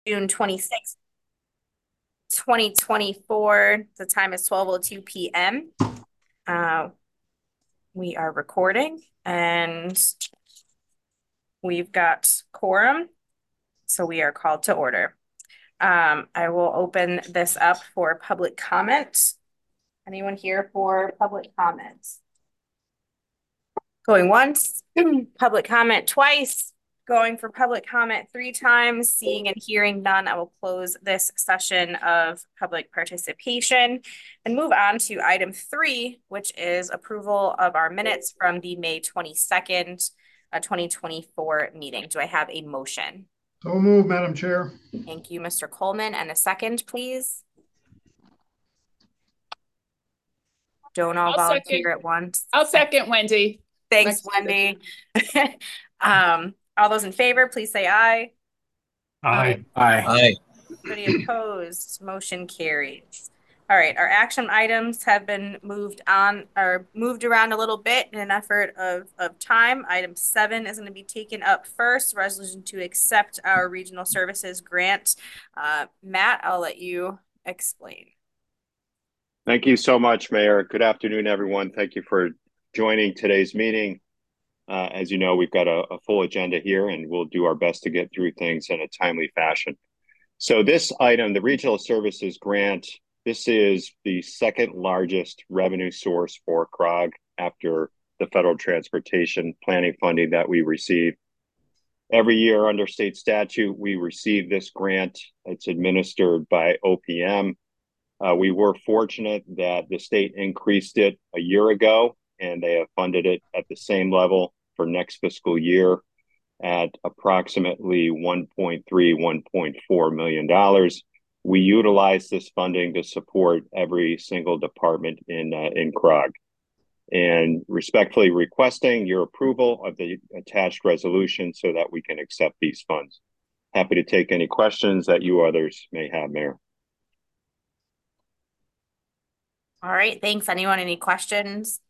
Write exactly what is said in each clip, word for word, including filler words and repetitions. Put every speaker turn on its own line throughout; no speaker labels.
June twenty-sixth, twenty twenty-four. The time is twelve oh two p m Uh, we are recording and we've got quorum, so we are called to order. Um, I will open this up for public comment. Anyone here for public comments? Going once, public comment twice, going for public comment three times, seeing and hearing none. I will close this session of public participation and move on to item three, which is approval of our minutes from the May twenty-second, uh, twenty twenty-four meeting. Do I have a motion?
So moved, Madam Chair.
Thank you, Mister Coleman. And a second, please. Don't all
I'll
volunteer
second.
at once.
I'll second, Wendy.
Thanks, Wendy. um, all those in favor, please say aye.
Aye.
Aye. Aye.
Anybody opposed? Motion carries. All right, our action items have been moved on or moved around a little bit in an effort of, of time. Item seven is going to be taken up first, resolution to accept our regional services grant. Uh, Matt, I'll let you explain.
Thank you so much, Mayor. Good afternoon, everyone. Thank you for joining today's meeting. Uh, as you know, we've got a, a full agenda here, and we'll do our best to get through things in a timely fashion. So this item, the Regional Services Grant, this is the second largest revenue source for C R O G after the federal transportation planning funding that we receive. Every year under state statute, we receive this grant. It's administered by O P M. Uh, we were fortunate that the state increased it a year ago, and they have funded it at the same level for next fiscal year at approximately one point three, one point four million dollars. We utilize this funding to support every single department in, uh, in C R O G. And respectfully requesting your approval of the attached resolution so that we can accept these funds. Happy to take any questions that you others may have, Mayor.
All right, thanks. Anyone, any questions?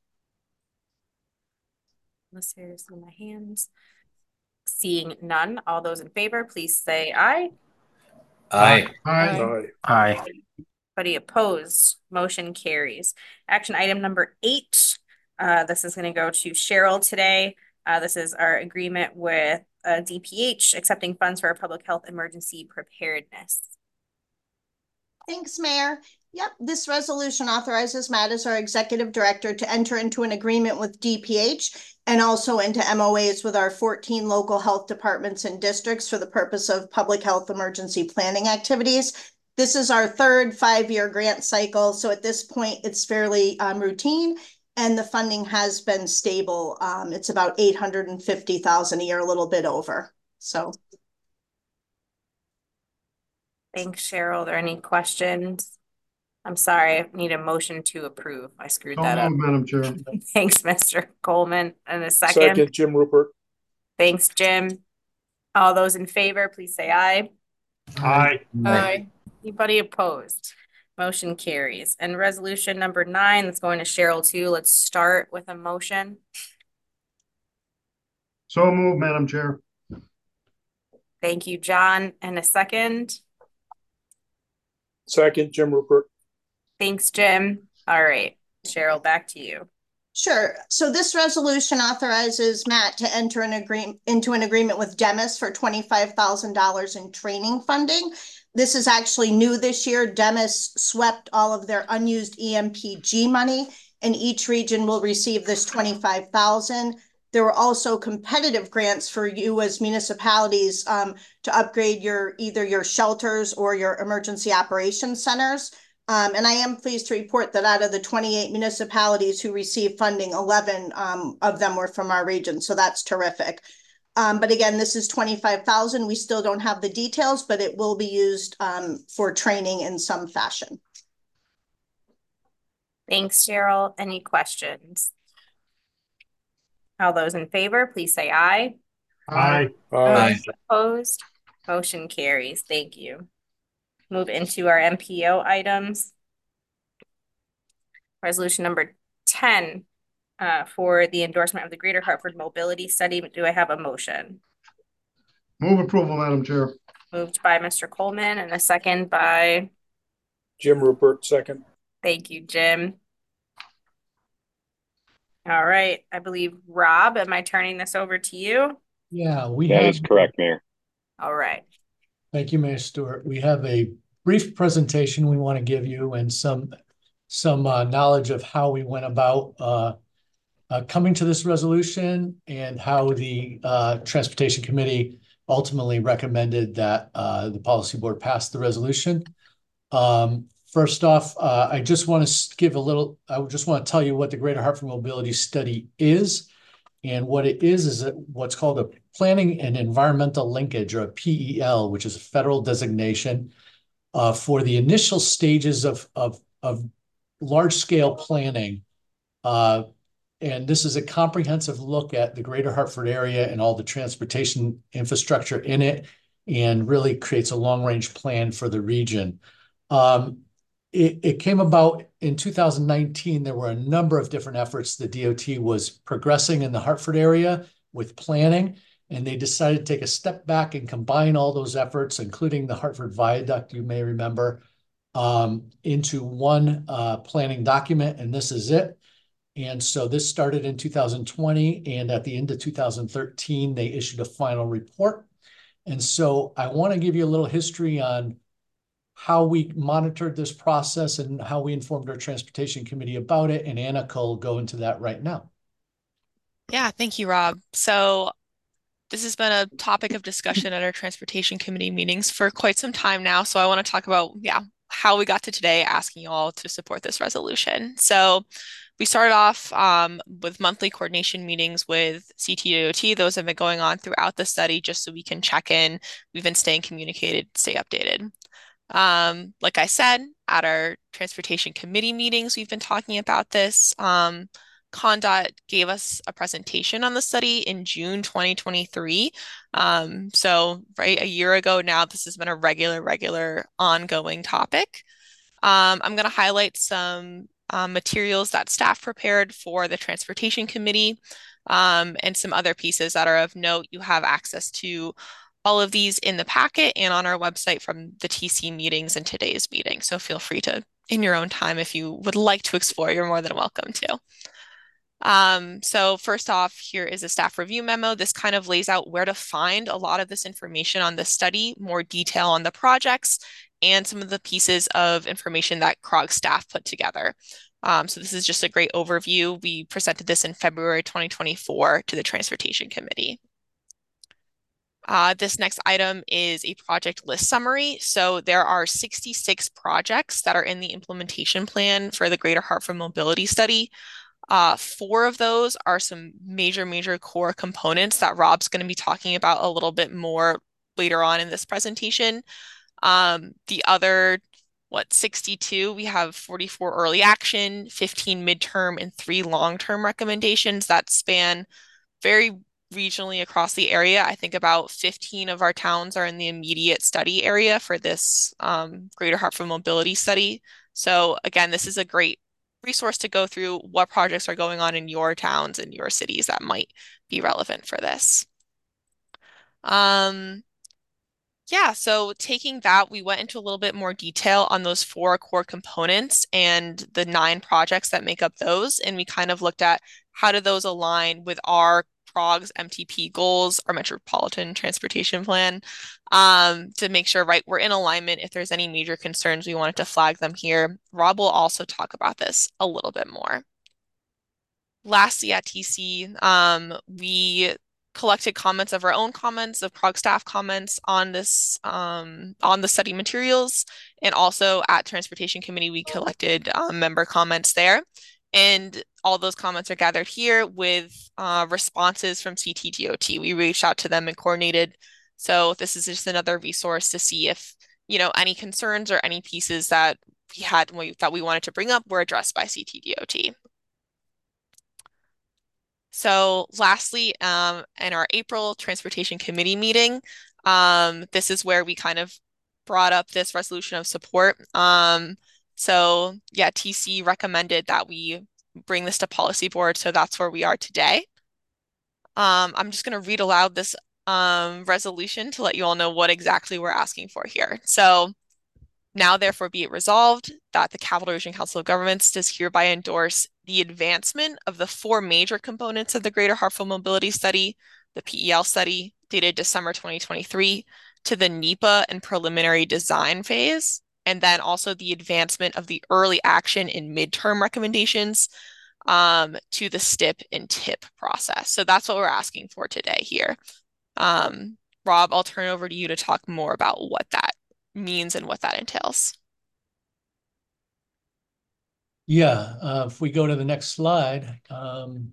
Unless there's in my hands. Seeing none, all those in favor, please say aye.
Aye.
Aye.
Aye.
Anybody opposed? Motion carries. Action item number eight. Uh, this is going to go to Cheryl today. Uh, this is our agreement with uh, D P H accepting funds for our public health emergency preparedness.
Thanks, Mayor. Yep, this resolution authorizes Matt as our executive director to enter into an agreement with D P H and also into M O As with our fourteen local health departments and districts for the purpose of public health emergency planning activities. This is our third five-year grant cycle, so at this point it's fairly um, routine, and the funding has been stable. Um, it's about eight hundred fifty thousand dollars a year, a little bit over. So.
Thanks, Cheryl. Are there any questions? I'm sorry, I need a motion to approve. I screwed
So
that up.
moved, Madam Chair.
Thanks, Mister Coleman. And a second.
Second, Jim Rupert.
Thanks, Jim. All those in favor, please say aye.
Aye.
Aye.
Anybody opposed? Motion carries. And resolution number nine, that's going to Cheryl too. Let's start with a motion.
So moved, Madam Chair.
Thank you, John. And a second.
Second, Jim Rupert.
Thanks, Jim. All right, Cheryl, back to you.
Sure. So this resolution authorizes Matt to enter an agreement into an agreement with Demis for twenty-five thousand dollars in training funding. This is actually new this year. Demis swept all of their unused E M P G money, and each region will receive this twenty-five thousand dollars. There were also competitive grants for you as municipalities um, to upgrade your either your shelters or your emergency operations centers. Um, and I am pleased to report that out of the twenty-eight municipalities who received funding, eleven um, of them were from our region. So that's terrific. Um, but again, this is twenty-five thousand dollars. We still don't have the details, but it will be used um, for training in some fashion.
Thanks, Cheryl. Any questions? All those in favor, please say aye.
Aye.
Aye.
Opposed? Motion carries. Thank you. Move into our M P O items. Resolution number ten uh, for the endorsement of the Greater Hartford Mobility Study. Do I have a motion?
Move approval, Madam Chair.
Moved by Mister Coleman and a second by,
Jim Rupert, second.
thank you, Jim. All right, I believe, Rob, am I turning this over to you?
Yeah, we
That
have.
is correct, Mayor.
All right.
Thank you, Mayor Stewart. We have a brief presentation we want to give you and some some uh, knowledge of how we went about uh, uh, coming to this resolution and how the uh, Transportation Committee ultimately recommended that uh, the Policy Board pass the resolution. Um, first off, uh, I just want to give a little, I just want to tell you what the Greater Hartford Mobility Study is. And what it is, is a, what's called a Planning and Environmental Linkage, or a P E L, which is a federal designation uh, for the initial stages of, of, of large-scale planning. Uh, and this is a comprehensive look at the Greater Hartford area and all the transportation infrastructure in it, and really creates a long-range plan for the region. Um, It, it came about in two thousand nineteen. There were a number of different efforts the D O T was progressing in the Hartford area with planning, and they decided to take a step back and combine all those efforts, including the Hartford Viaduct, you may remember, um, into one uh, planning document, and this is it. And so this started in two thousand twenty, and at the end of two thousand thirteen, they issued a final report. And so I want to give you a little history on how we monitored this process and how we informed our transportation committee about it. And Annika will go into that right now.
Yeah, thank you, Rob. So this has been a topic of discussion at our transportation committee meetings for quite some time now. So I want to talk about, yeah, how we got to today, asking you all to support this resolution. So we started off um, with monthly coordination meetings with C T D O T. Those have been going on throughout the study just so we can check in. We've been staying communicated, stay updated. Um, like I said, at our transportation committee meetings, we've been talking about this. Um, ConnDOT gave us a presentation on the study in June twenty twenty-three. Um, so right a year ago now, this has been a regular, regular ongoing topic. Um, I'm going to highlight some um, materials that staff prepared for the transportation committee um, and some other pieces that are of note. You have access to all of these in the packet and on our website from the T C meetings and today's meeting. So feel free to, in your own time, if you would like to explore, you're more than welcome to. Um, so first off, here is a staff review memo. This kind of lays out where to find a lot of this information on the study, more detail on the projects, and some of the pieces of information that C R O G staff put together. Um, so this is just a great overview. We presented this in February twenty twenty-four to the Transportation Committee. Uh, this next item is a project list summary. So there are sixty-six projects that are in the implementation plan for the Greater Hartford Mobility Study. Uh, four of those are some major, major core components that Rob's going to be talking about a little bit more later on in this presentation. Um, the other, what, sixty-two, we have forty-four early action, fifteen midterm, and three long-term recommendations that span very regionally across the area. I think about fifteen of our towns are in the immediate study area for this um, Greater Hartford Mobility Study. So again, this is a great resource to go through what projects are going on in your towns and your cities that might be relevant for this. Um, yeah, so taking that, we went into a little bit more detail on those four core components and the nine projects that make up those. And we kind of looked at how do those align with our C R O G's M T P goals, our Metropolitan Transportation Plan, um, to make sure, right, we're in alignment. If there's any major concerns, we wanted to flag them here. Rob will also talk about this a little bit more. Lastly, at T C, um, we collected comments of our own comments, of C R O G staff comments on this, um, on the study materials, and also at Transportation Committee, we collected um, member comments there. And all those comments are gathered here with uh, responses from C T D O T. We reached out to them and coordinated. So this is just another resource to see if, you know, any concerns or any pieces that we had we, that we wanted to bring up were addressed by C T D O T. So lastly, um, in our April Transportation Committee meeting, um, this is where we kind of brought up this resolution of support. Um, so yeah, T C recommended that we bring this to policy board. So that's where we are today. Um, I'm just going to read aloud this um, resolution to let you all know what exactly we're asking for here. So now, therefore, be it resolved that the Capital Region Council of Governments does hereby endorse the advancement of the four major components of the Greater Hartford Mobility Study, the P E L study, dated December twenty twenty-three, to the NEPA and preliminary design phase, and then also the advancement of the early action and midterm recommendations um, to the S T I P and T I P process. So that's what we're asking for today here. Um, Rob, I'll turn it over to you to talk more about what that means and what that entails.
Yeah, uh, if we go to the next slide, um,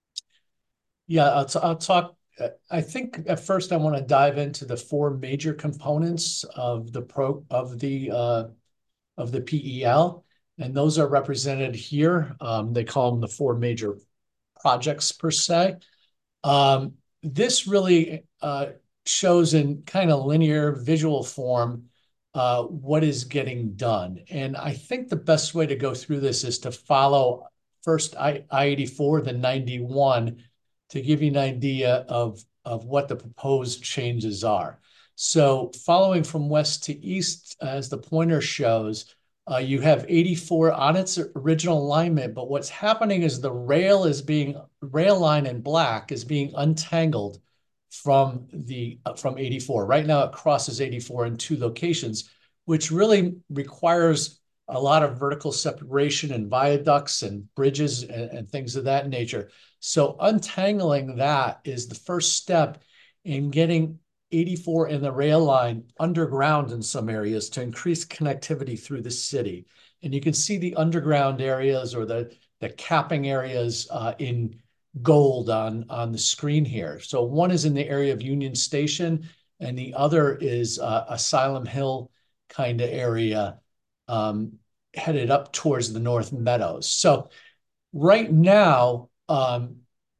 yeah, I'll, t I'll talk. I think at first I want to dive into the four major components of the pro of the uh, of the P E L, and those are represented here. Um, they call them the four major projects per se. Um, this really uh, shows in kind of linear visual form uh, what is getting done. And I think the best way to go through this is to follow first I eighty-four, then ninety-one, to give you an idea of, of what the proposed changes are. So following from west to east, as the pointer shows, uh, you have eighty-four on its original alignment, but what's happening is the rail is being, rail line in black is being untangled from the uh, from eighty-four. Right now it crosses eighty-four in two locations, which really requires a lot of vertical separation and viaducts and bridges and, and things of that nature. So untangling that is the first step in getting eighty-four in the rail line underground in some areas to increase connectivity through the city. And you can see the underground areas or the, the capping areas uh, in gold on, on the screen here. So one is in the area of Union Station, and the other is uh, Asylum Hill kind of area um, headed up towards the North Meadows. So right now, um,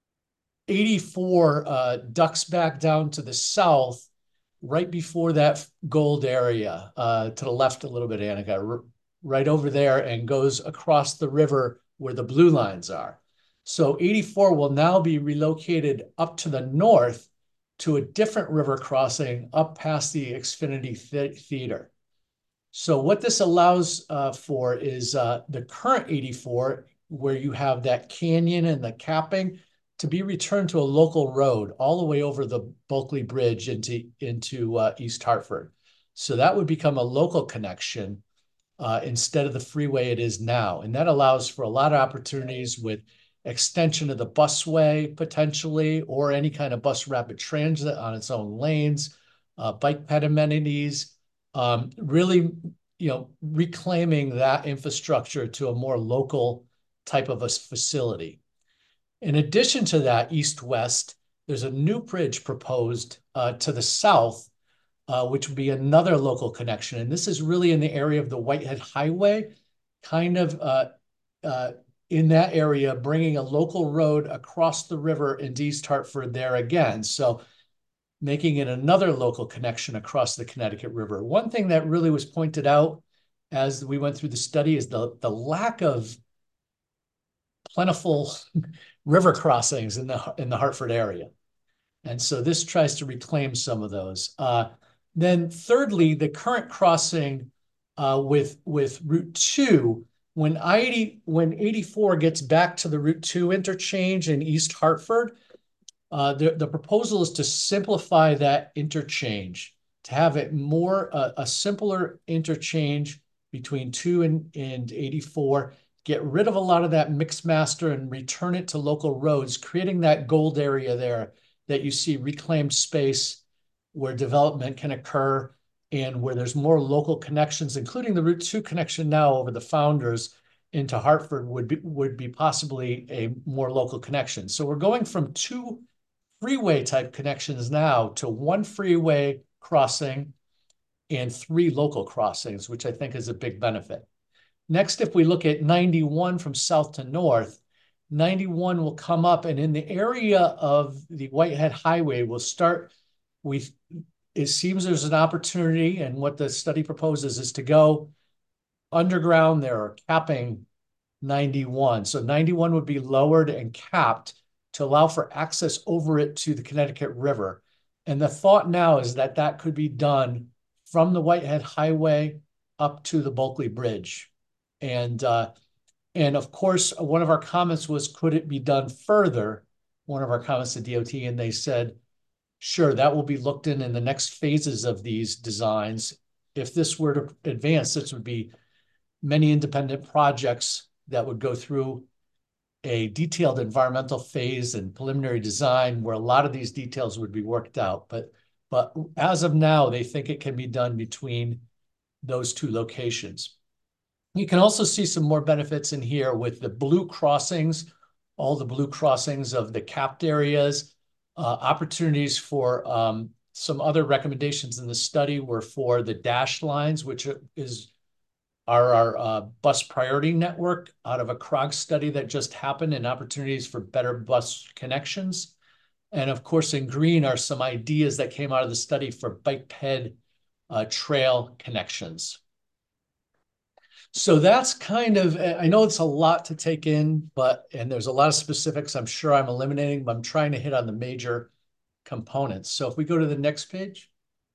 eighty-four uh, ducks back down to the south, right before that gold area, uh, to the left a little bit, Annika, right over there, and goes across the river where the blue lines are. So eighty-four will now be relocated up to the north to a different river crossing up past the Xfinity Theater. So what this allows uh, for is uh, the current eighty-four, where you have that canyon and the capping, to be returned to a local road all the way over the Bulkley Bridge into, into uh, East Hartford. So that would become a local connection uh, instead of the freeway it is now. And that allows for a lot of opportunities with extension of the busway potentially, or any kind of bus rapid transit on its own lanes, uh, bike ped amenities, um, really, you know, reclaiming that infrastructure to a more local type of a facility. In addition to that, east-west, there's a new bridge proposed uh, to the south, uh, which would be another local connection. And this is really in the area of the Whitehead Highway, kind of uh, uh, in that area, bringing a local road across the river into East Hartford there again. So making it another local connection across the Connecticut River. One thing that really was pointed out as we went through the study is the, the lack of plentiful river crossings in the, in the Hartford area. And so this tries to reclaim some of those. Uh, then thirdly, the current crossing uh, with, with Route two, when I eighty, when eighty-four gets back to the Route two interchange in East Hartford, uh, the, the proposal is to simplify that interchange, to have it more, uh, a simpler interchange between two and, and eighty-four, get rid of a lot of that mixed master and return it to local roads, creating that gold area there that you see reclaimed space where development can occur and where there's more local connections, including the Route two connection now over the Founders into Hartford would be, would be possibly a more local connection. So we're going from two freeway type connections now to one freeway crossing and three local crossings, which I think is a big benefit. Next, if we look at ninety-one from south to north, ninety-one will come up, and in the area of the Whitehead Highway, we'll start, we, it seems there's an opportunity, and what the study proposes is to go underground there, or capping ninety-one. So ninety-one would be lowered and capped to allow for access over it to the Connecticut River. And the thought now is that that could be done from the Whitehead Highway up to the Bulkley Bridge. And, uh, and of course, one of our comments was, could it be done further? One of our comments to D O T, and they said, sure, that will be looked in in the next phases of these designs. If this were to advance, this would be many independent projects that would go through a detailed environmental phase and preliminary design where a lot of these details would be worked out. But, but as of now, they think it can be done between those two locations. You can also see some more benefits in here with the blue crossings, all the blue crossings of the capped areas. Uh, opportunities for um, some other recommendations in the study were for the dashed lines, which is are our uh, bus priority network out of a C R O G study that just happened, and opportunities for better bus connections. And of course, in green are some ideas that came out of the study for biped uh, trail connections. So that's kind of, I know it's a lot to take in, but, and there's a lot of specifics I'm sure I'm eliminating, but I'm trying to hit on the major components. So if we go to the next page.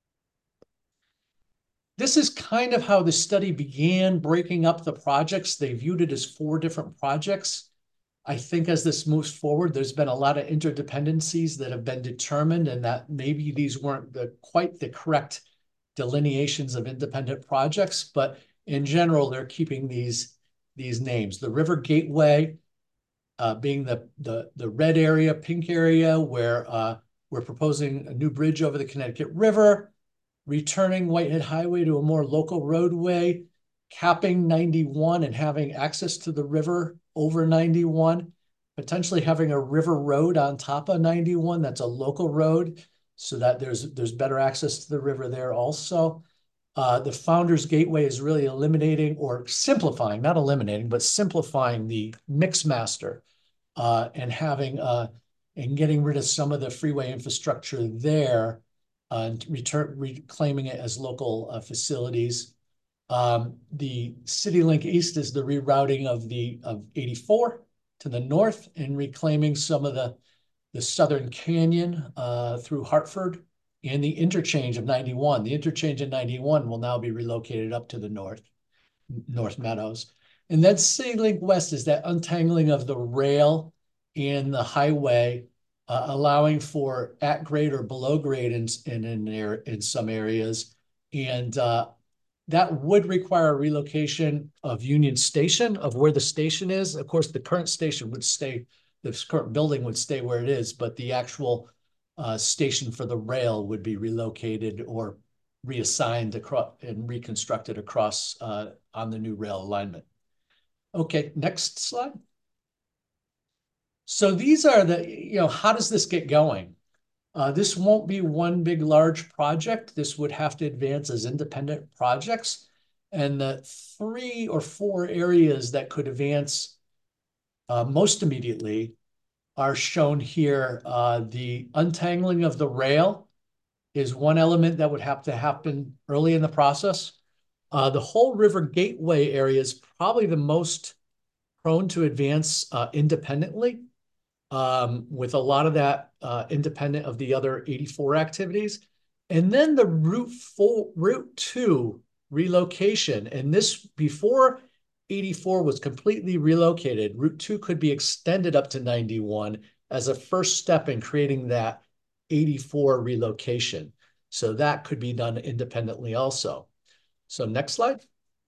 This is kind of how the study began breaking up the projects. They viewed it as four different projects. I think as this moves forward, there's been a lot of interdependencies that have been determined, and that maybe these weren't the, quite the correct delineations of independent projects, but in general, they're keeping these, these names. The River Gateway uh, being the, the, the red area, pink area, where uh, we're proposing a new bridge over the Connecticut River, returning Whitehead Highway to a more local roadway, capping ninety-one and having access to the river over ninety-one, potentially having a river road on top of ninety-one that's a local road so that there's, there's better access to the river there also. Uh, the Founders Gateway is really eliminating or simplifying, not eliminating, but simplifying the mix master uh, and having uh, and getting rid of some of the freeway infrastructure there. Uh, and return, reclaiming it as local uh, facilities. Um, the CityLink East is the rerouting of the of eighty-four to the north and reclaiming some of the, the Southern Canyon uh, through Hartford, and the interchange of ninety-one. The interchange in ninety-one will now be relocated up to the north, North Meadows. And then CityLink West is that untangling of the rail and the highway, Uh, allowing for at grade or below grade in in in, there, in some areas, and uh, that would require a relocation of Union Station, of where the station is. Of course, the current station would stay, this current building would stay where it is, but the actual uh, station for the rail would be relocated or reassigned across and reconstructed across uh, on the new rail alignment. Okay, next slide. So these are the, you know, how does this get going? Uh, this won't be one big, large project. This would have to advance as independent projects. And the three or four areas that could advance uh, most immediately are shown here. Uh, the untangling of the rail is one element that would have to happen early in the process. Uh, the whole River Gateway area is probably the most prone to advance uh, independently. Um, with a lot of that uh, independent of the other eighty-four activities. And then the Route four, Route two relocation. And this, before eighty-four was completely relocated, Route two could be extended up to ninety-one as a first step in creating that eighty-four relocation. So that could be done independently also. So next slide.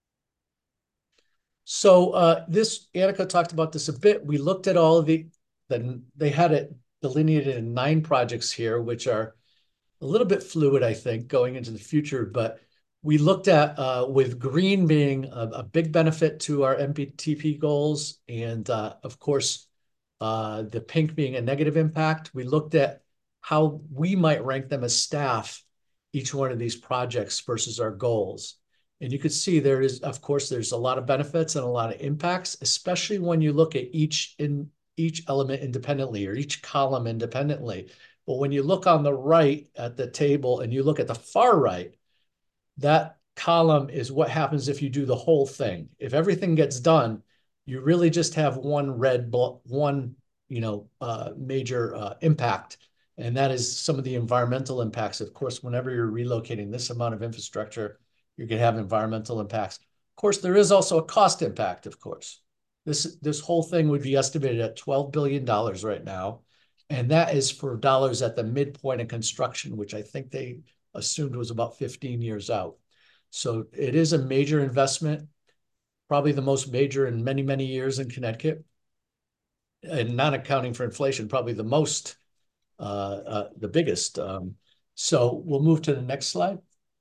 So uh, this, Annika talked about this a bit. We looked at all of the, then they had it delineated in nine projects here, which are a little bit fluid, I think, going into the future. But we looked at uh, with green being a, a big benefit to our M P T P goals, and uh, of course, uh, the pink being a negative impact. We looked at how we might rank them as staff, each one of these projects versus our goals. And you could see there is, of course, there's a lot of benefits and a lot of impacts, especially when you look at each in each element independently or each column independently. But when you look on the right at the table and you look at the far right, that column is what happens if you do the whole thing. If everything gets done, you really just have one red, one, you know, uh, major uh, impact, And that is some of the environmental impacts. Of course, whenever you're relocating this amount of infrastructure, you're going to have environmental impacts. Of course, there is also a cost impact, of course. This, this whole thing would be estimated at twelve billion dollars right now. And that is for dollars at the midpoint of construction, which I think they assumed was about fifteen years out. So it is a major investment, probably the most major in many, many years in Connecticut. And not accounting for inflation, probably the most, uh, uh, the biggest. Um, so we'll move to the next slide.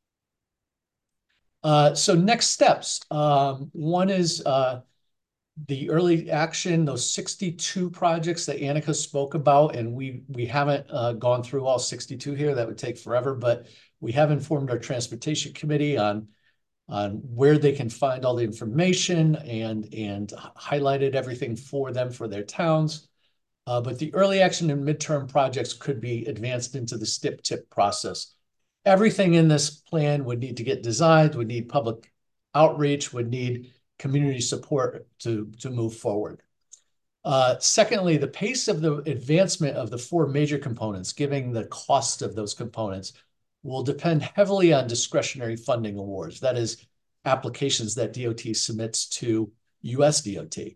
Uh, so next steps. Um, one is uh, the early action, those sixty-two projects that Annika spoke about, and we we haven't uh, gone through all sixty-two here. That would take forever, but we have informed our transportation committee on on where they can find all the information and and highlighted everything for them for their towns. Uh, but the early action and midterm projects could be advanced into the S T I P tip process. Everything in this plan would need to get designed, would need public outreach, would need community support to, to move forward. Uh, secondly, the pace of the advancement of the four major components, given the cost of those components, will depend heavily on discretionary funding awards. That is, applications that D O T submits to U S D O T.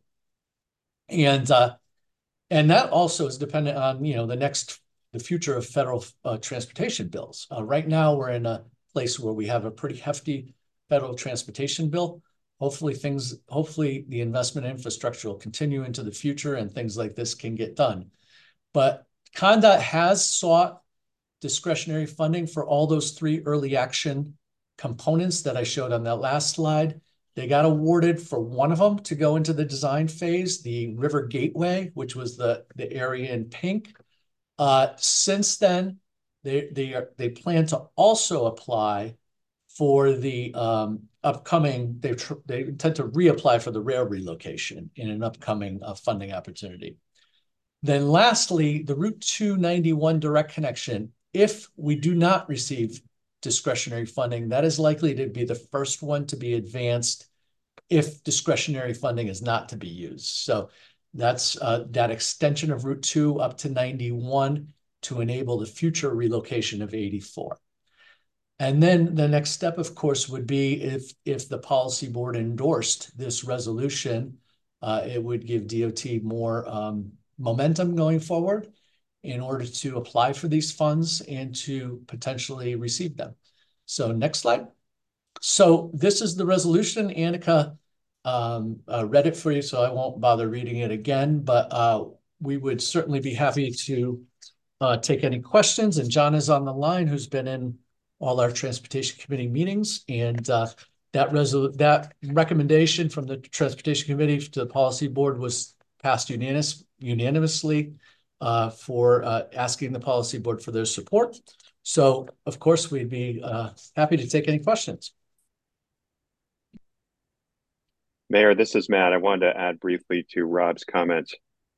And, uh, and that also is dependent on, you know, the next, the future of federal uh, transportation bills. Uh, right now, we're in a place where we have a pretty hefty federal transportation bill. Hopefully things, hopefully the investment in infrastructure will continue into the future and things like this can get done. But ConnDOT has sought discretionary funding for all those three early action components that I showed on that last slide. They got awarded for one of them to go into the design phase, the River Gateway, which was the, the area in pink. Uh, since then, they, they, are, they plan to also apply for the um, upcoming, they, they intend to reapply for the rail relocation in an upcoming uh, funding opportunity. Then lastly, the Route two ninety-one direct connection. If we do not receive discretionary funding, that is likely to be the first one to be advanced if discretionary funding is not to be used. So that's uh, that extension of Route two up to ninety-one to enable the future relocation of eighty-four. And then the next step, of course, would be if, if the policy board endorsed this resolution, uh, it would give D O T more um, momentum going forward in order to apply for these funds and to potentially receive them. So next slide. So this is the resolution. Annika um, uh, read it for you, so I won't bother reading it again, but uh, we would certainly be happy to uh, take any questions. And John is on the line, who's been in all our transportation committee meetings. And uh, that, resol that recommendation from the transportation committee to the policy board was passed unanimous unanimously uh, for uh, asking the policy board for their support. So, of course, we'd be uh, happy to take any questions.
Mayor, this is Matt. I wanted to add briefly to Rob's comments.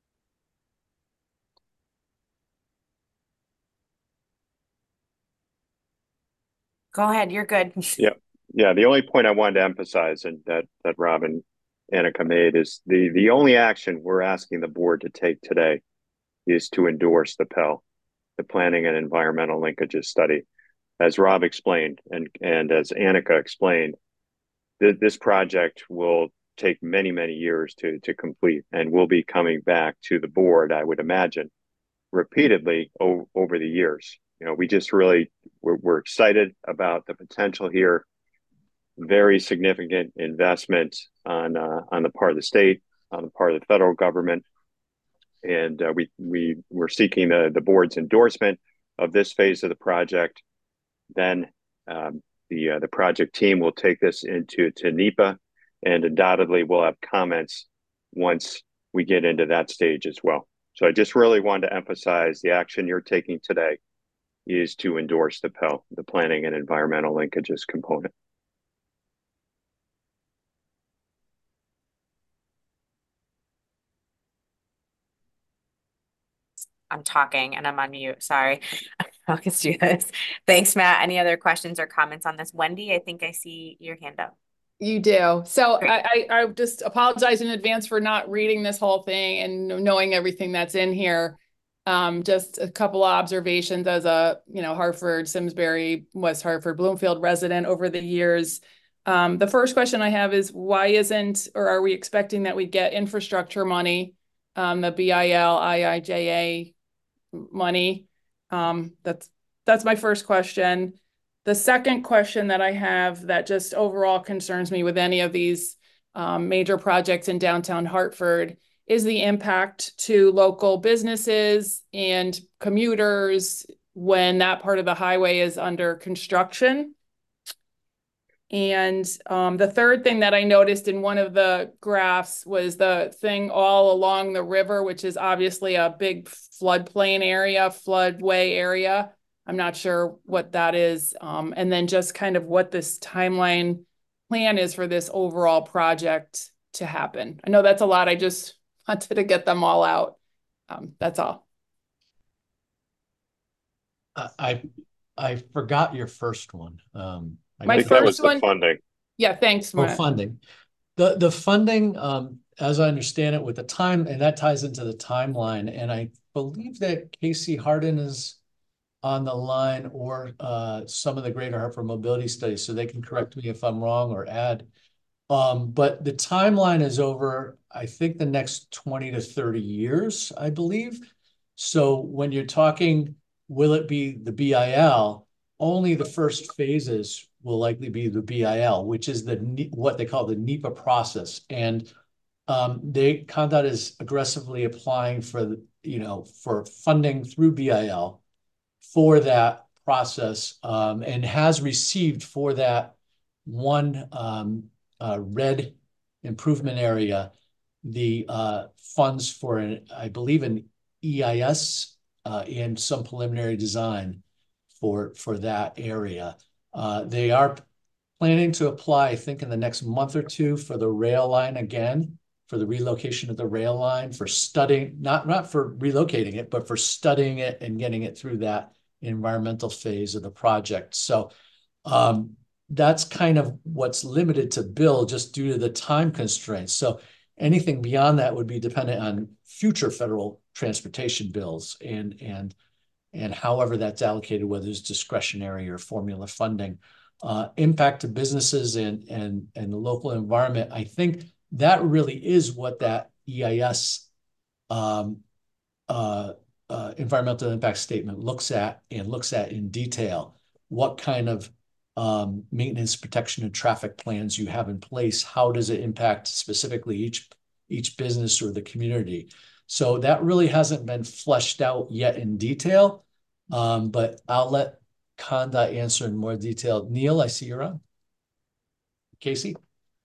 Go ahead, you're good.
Yeah, yeah. The only point I wanted to emphasize and that that Rob and Annika made is the the only action we're asking the board to take today is to endorse the P E L, the Planning and Environmental Linkages Study. As Rob explained and and as Annika explained, th this project will take many many years to to complete, and we'll be coming back to the board, I would imagine, repeatedly over the years. You know, we just really, we're, we're excited about the potential here. Very significant investment on uh, on the part of the state, on the part of the federal government. And uh, we, we, we're seeking the, the board's endorsement of this phase of the project. Then um, the, uh, the project team will take this into to NEPA, and undoubtedly we'll have comments once we get into that stage as well. So I just really wanted to emphasize the action you're taking today is to endorse the P E L, the Planning and Environmental Linkages component.
I'm talking and I'm on mute. Sorry. I'll just do this. Thanks, Matt. Any other questions or comments on this? Wendy, I think I see your hand up.
You do. So I, I, I just apologize in advance for not reading this whole thing and knowing everything that's in here. Um, just a couple of observations as a, you know, Hartford, Simsbury, West Hartford, Bloomfield resident over the years. Um, the first question I have is why isn't, or are we expecting that we get infrastructure money, um, the B I L, I I J A money? Um, that's, that's my first question. The second question that I have that just overall concerns me with any of these um, major projects in downtown Hartford is the impact to local businesses and commuters when that part of the highway is under construction. And um, the third thing that I noticed in one of the graphs was the thing all along the river, which is obviously a big floodplain area, floodway area. I'm not sure what that is. Um, and then just kind of what this timeline plan is for this overall project to happen. I know that's a lot. I just wanted to get them all out. Um, that's all.
I, I I forgot your first one. Um, I
My
I think that was
first
the
one-
funding.
Yeah, thanks,
Oh,
Matt.
funding. The the funding, um, as I understand it, with the time, and that ties into the timeline. And I believe that Casey Harden is on the line, or uh, some of the Greater Hartford Mobility Studies, so they can correct me if I'm wrong or add. Um, but the timeline is over, I think, the next twenty to thirty years, I believe. So when you're talking, will it be the B I L? Only the first phases will likely be the B I L, which is the what they call the NEPA process. And um, they ConnDOT is aggressively applying for, you know, for funding through B I L for that process, um, and has received for that one um, uh, red improvement area the uh, funds for an, I believe, an E I S uh, and some preliminary design for for that area. Uh, they are planning to apply, I think, in the next month or two for the rail line again, for the relocation of the rail line, for studying, not not for relocating it, but for studying it and getting it through that environmental phase of the project. So um, that's kind of what's limited to bill just due to the time constraints. So anything beyond that would be dependent on future federal transportation bills and and and however that's allocated, whether it's discretionary or formula funding. Uh, impact to businesses and and and the local environment. I think that really is what that E I S um, uh, uh, environmental impact statement looks at and looks at in detail. What kind of um, maintenance, protection, and traffic plans you have in place? How does it impact specifically each each business or the community? So that really hasn't been fleshed out yet in detail, um, but I'll let ConnDOT answer in more detail. Neil, I see you're on. Casey?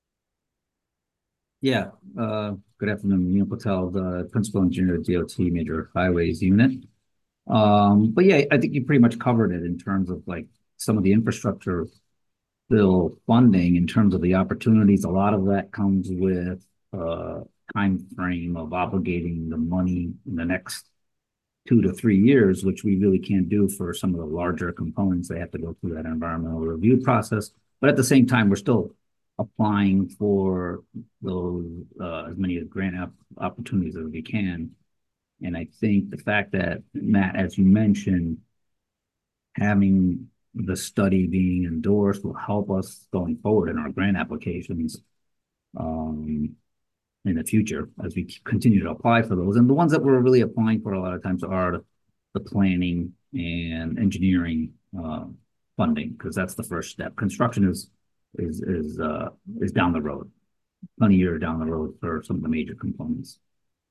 Yeah, uh, good afternoon, Neil Patel, the Principal Engineer at D O T Major Highways Unit. Um, but yeah, I think you pretty much covered it in terms of like some of the infrastructure bill funding, in terms of the opportunities. A lot of that comes with a time frame of obligating the money in the next two to three years, which we really can't do for some of the larger components. They have to go through that environmental review process. But at the same time, we're still applying for those uh, as many grant op opportunities as we can. And I think the fact that, Matt, as you mentioned, having the study being endorsed will help us going forward in our grant applications um, in the future as we continue to apply for those. And the ones that we're really applying for a lot of times are the planning and engineering uh, funding, because that's the first step. Construction is is is uh is down the road, plenty of years down the road for some of the major components.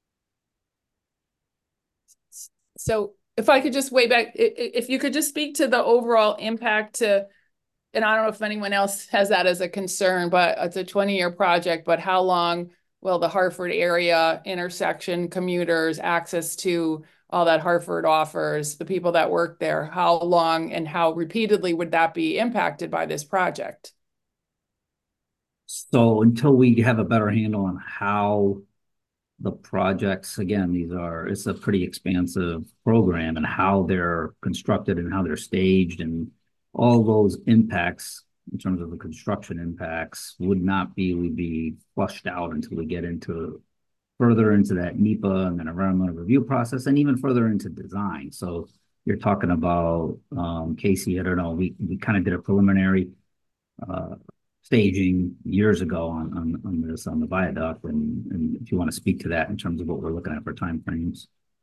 So if I could just way back, if you could just speak to the overall impact to, and I don't know if anyone else has that as a concern, but it's a twenty year project, but how long will the Hartford area intersection commuters access to all that Hartford offers, the people that work there, how long and how repeatedly would that be impacted by this project?
So until we have a better handle on how the projects, again, these are, it's a pretty expansive program, and how they're constructed and how they're staged and all those impacts in terms of the construction impacts would not be, would be flushed out until we get into further into that NEPA and then environmental review process, and even further into design. So you're talking about, um, Casey, I don't know, we, we kind of did a preliminary uh, staging years ago on, on, on this, on the viaduct. And, and if you want to speak to that in terms of what we're looking at for timeframes.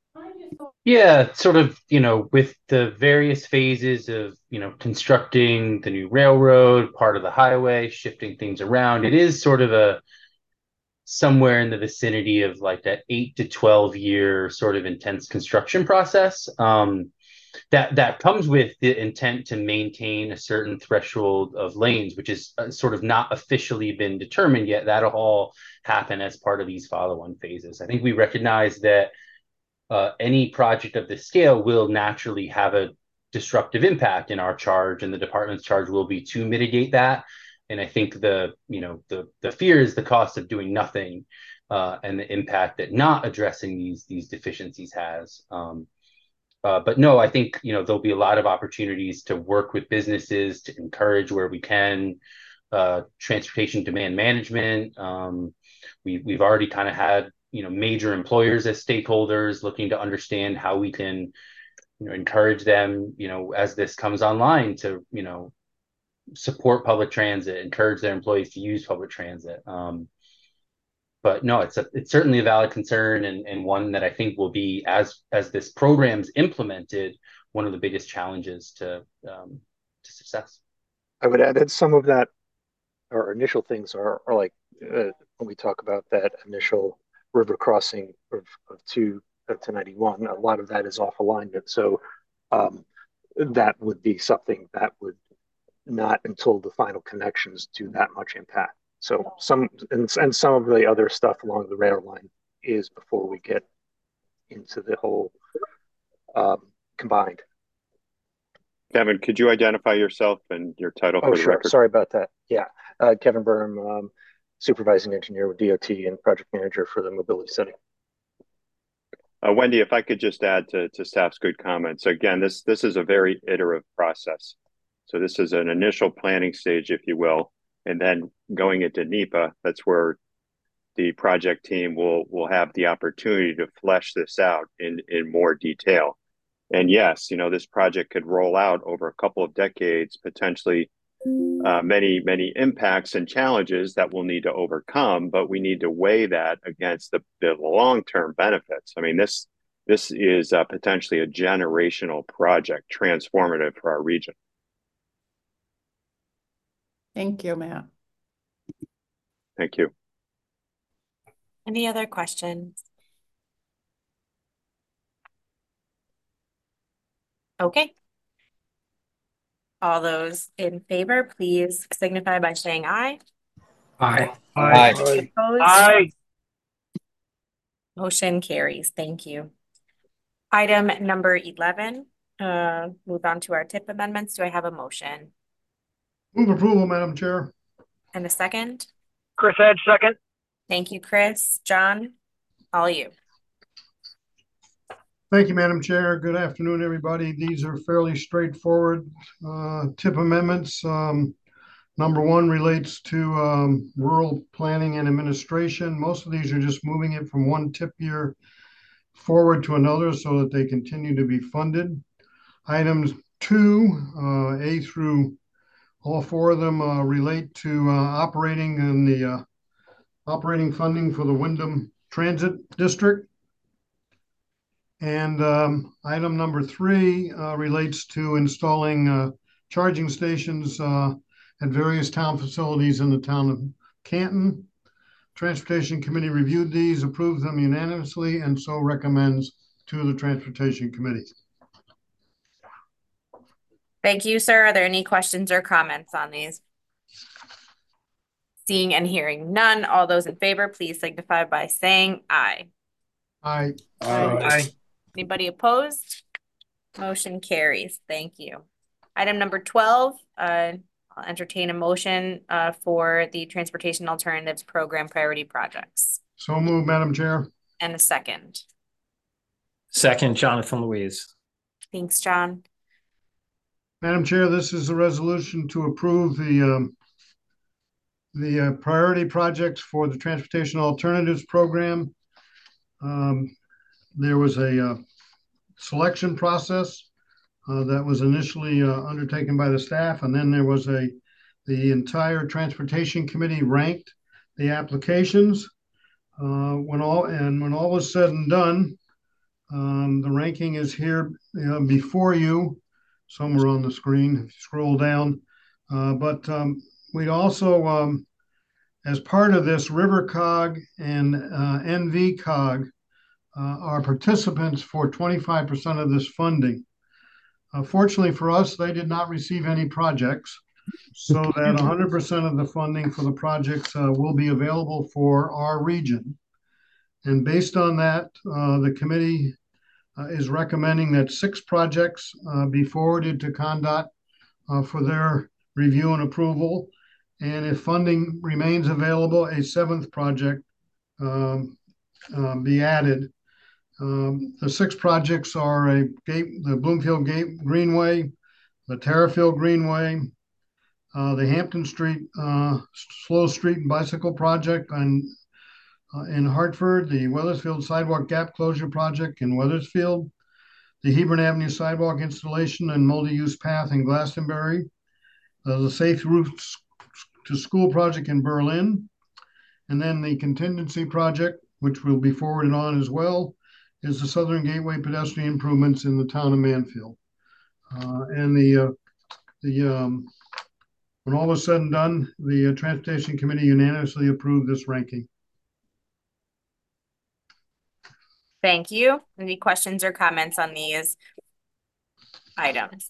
Yeah, sort of, you know, with the various phases of, you know, constructing the new railroad, part of the highway, shifting things around, it is sort of a somewhere in the vicinity of like that eight to twelve year sort of intense construction process. Um, that that comes with the intent to maintain a certain threshold of lanes, which is uh, sort of not officially been determined yet. That'll all happen as part of these follow-on phases. I think we recognize that Uh, any project of this scale will naturally have a disruptive impact, in our charge, and the department's charge will be to mitigate that. And I think the, you know, the the fear is the cost of doing nothing, uh, and the impact that not addressing these these deficiencies has. Um, uh, but no, I think, you know, there'll be a lot of opportunities to work with businesses to encourage where we can, uh, transportation demand management. Um, we we've already kind of had, you know, major employers as stakeholders looking to understand how we can, you know, encourage them, you know, as this comes online, to, you know, support public transit, encourage their employees to use public transit. Um, but no, it's a, it's certainly a valid concern, and, and one that I think will be, as as this program's implemented, one of the biggest challenges to um, to success.
I would add that some of that, our initial things are, are like, uh, when we talk about that initial river crossing of, of two to ninety-one, a lot of that is off alignment. So um, that would be something that would not, until the final connections, do that much impact. So some, and, and some of the other stuff along the rail line is before we get into the whole um, combined.
Kevin, could you identify yourself and your title
Oh,
for the
sure.
record?
Sorry about that. Yeah. Uh, Kevin Burnham, um, supervising engineer with D O T and project manager for the mobility study.
Uh, Wendy, if I could just add to, to staff's good comments. Again, this, this is a very iterative process. So this is an initial planning stage, if you will, and then going into NEPA, that's where the project team will, will have the opportunity to flesh this out in, in more detail. And yes, you know, this project could roll out over a couple of decades, potentially uh, many, many impacts and challenges that we'll need to overcome, but we need to weigh that against the, the long-term benefits. I mean, this, this is uh, potentially a generational project, transformative for our region.
Thank you, Matt.
Thank you.
Any other questions? Okay. All those in favor, please signify by saying aye.
Aye.
Aye.
Opposed?
Aye.
Motion carries. Thank you. Item number eleven, uh, move on to our tip amendments. Do I have a motion?
Move approval, Madam Chair.
And a second?
Chris Edge, second.
Thank you, Chris. John, all you.
Thank you, Madam Chair. Good afternoon, everybody. These are fairly straightforward uh, tip amendments. Um, number one relates to um, rural planning and administration. Most of these are just moving it from one tip year forward to another so that they continue to be funded. Items two, uh, A through all four of them uh, relate to uh, operating and the uh, operating funding for the Wyndham Transit District. And um, item number three uh, relates to installing uh, charging stations uh, at various town facilities in the town of Canton. Transportation Committee reviewed these, approved them unanimously, and so recommends to the Transportation Committee.
Thank you, sir. Are there any questions or comments on these? Seeing and hearing none, all those in favor, please signify by saying aye.
Aye.
Aye.
Anybody opposed? Motion carries. Thank you. Item number twelve, uh, I'll entertain a motion uh, for the Transportation Alternatives Program priority projects.
So moved, Madam Chair.
And a second.
Second, Jonathan Louise.
Thanks, John.
Madam Chair, this is a resolution to approve the um, the uh, priority projects for the Transportation Alternatives Program. Um, there was a uh, selection process uh, that was initially uh, undertaken by the staff, and then there was a the entire transportation committee ranked the applications. Uh, when all and when all was said and done, um, the ranking is here uh, before you, somewhere on the screen. If you scroll down, uh, but um, we also, um, as part of this, RiverCog and uh, N V Cog uh, are participants for twenty-five percent of this funding. Uh, fortunately for us, they did not receive any projects, so that one hundred percent of the funding for the projects uh, will be available for our region. And based on that, uh, the committee uh, is recommending that six projects uh, be forwarded to CONDOT uh, for their review and approval. And if funding remains available, a seventh project um, uh, be added. Um, the six projects are a gate, the Bloomfield Gate Greenway, the Terrifield Greenway, uh, the Hampton Street uh, Slow Street and Bicycle Project on, uh, in Hartford, the Weathersfield Sidewalk Gap Closure Project in Weathersfield, the Hebron Avenue Sidewalk Installation and Multi-Use Path in Glastonbury, uh, the Safe Routes to School Project in Berlin, and then the Contingency Project, which will be forwarded on as well, is the Southern Gateway pedestrian improvements in the town of Manfield. Uh, and the, uh, the um, when all was said and done, the uh, Transportation Committee unanimously approved this ranking.
Thank you. Any questions or comments on these items?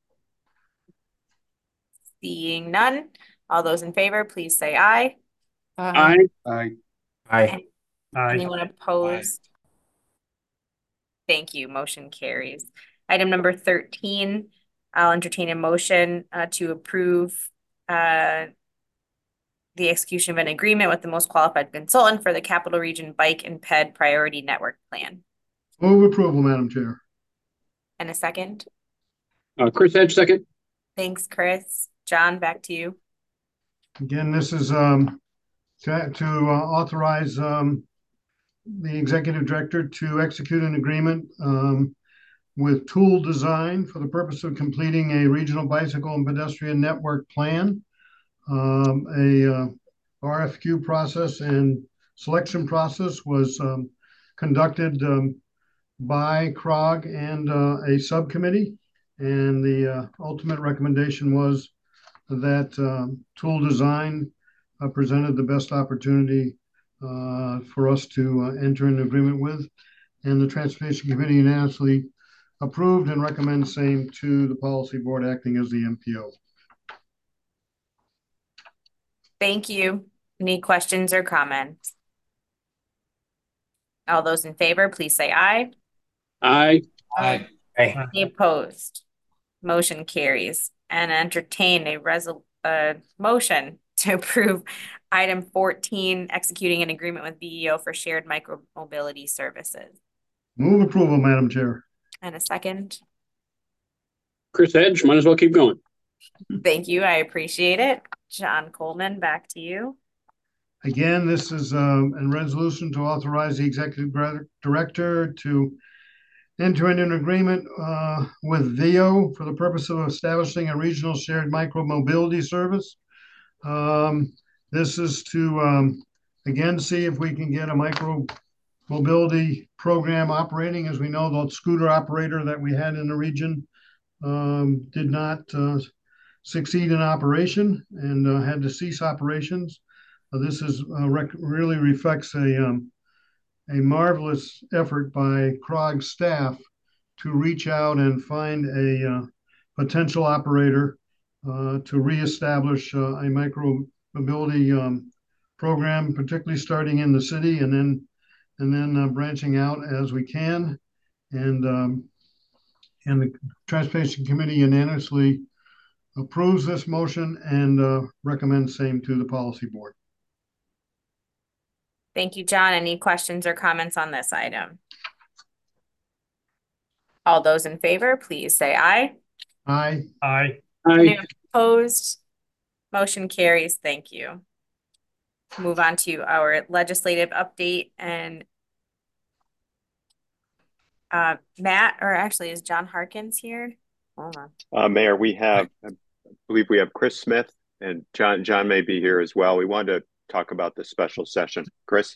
Seeing none, all those in favor, please say aye.
Aye.
Aye. Aye.
Aye. Anyone opposed? Aye. Thank you. Motion carries. Item number thirteen, I'll entertain a motion uh, to approve uh, the execution of an agreement with the most qualified consultant for the Capital Region Bike and Ped Priority Network Plan.
Move approval, Madam Chair.
And a second?
Uh, Chris Hedge, second.
Thanks, Chris. John, back to you.
Again, this is um, to, to uh, authorize um, the executive director to execute an agreement um, with Tool Design for the purpose of completing a regional bicycle and pedestrian network plan. Um, a uh, R F Q process and selection process was um, conducted um, by C R O G and uh, a subcommittee, and the uh, ultimate recommendation was that uh, Tool Design uh, presented the best opportunity uh, for us to uh, enter an agreement with, and the Transportation Committee unanimously approved and recommends same to the Policy Board acting as the M P O.
Thank you. Any questions or comments? All those in favor, please say aye.
Aye.
Aye. Aye.
Any opposed? Motion carries. And entertain a resol uh, motion to approve item fourteen, executing an agreement with B E O for shared micromobility services.
Move approval, Madam Chair.
And a second.
Chris Hedge, might as well keep going.
Thank you. I appreciate it. John Coleman, back to you.
Again, this is um, a resolution to authorize the executive director to enter into an agreement uh, with V O for the purpose of establishing a regional shared micromobility service. Um, this is to, um, again, see if we can get a micro mobility program operating. As we know, the scooter operator that we had in the region um, did not uh, succeed in operation and uh, had to cease operations. Uh, this is uh, rec really reflects a um, a marvelous effort by C R O G staff to reach out and find a uh, potential operator uh, to reestablish uh, a micro mobility um, program, particularly starting in the city and then and then uh, branching out as we can. And um, and the Transportation Committee unanimously approves this motion and uh, recommends same to the Policy Board.
Thank you, John. Any questions or comments on this item? All those in favor, please say aye.
Aye.
Aye.
Any opposed? Motion carries. Thank you. Move on to our legislative update and Uh, Matt, or actually, is John Harkins here? Hold on.
Uh, Mayor, we have, I believe we have Chris Smith and John, John may be here as well. We wanted to talk about the special session. Chris?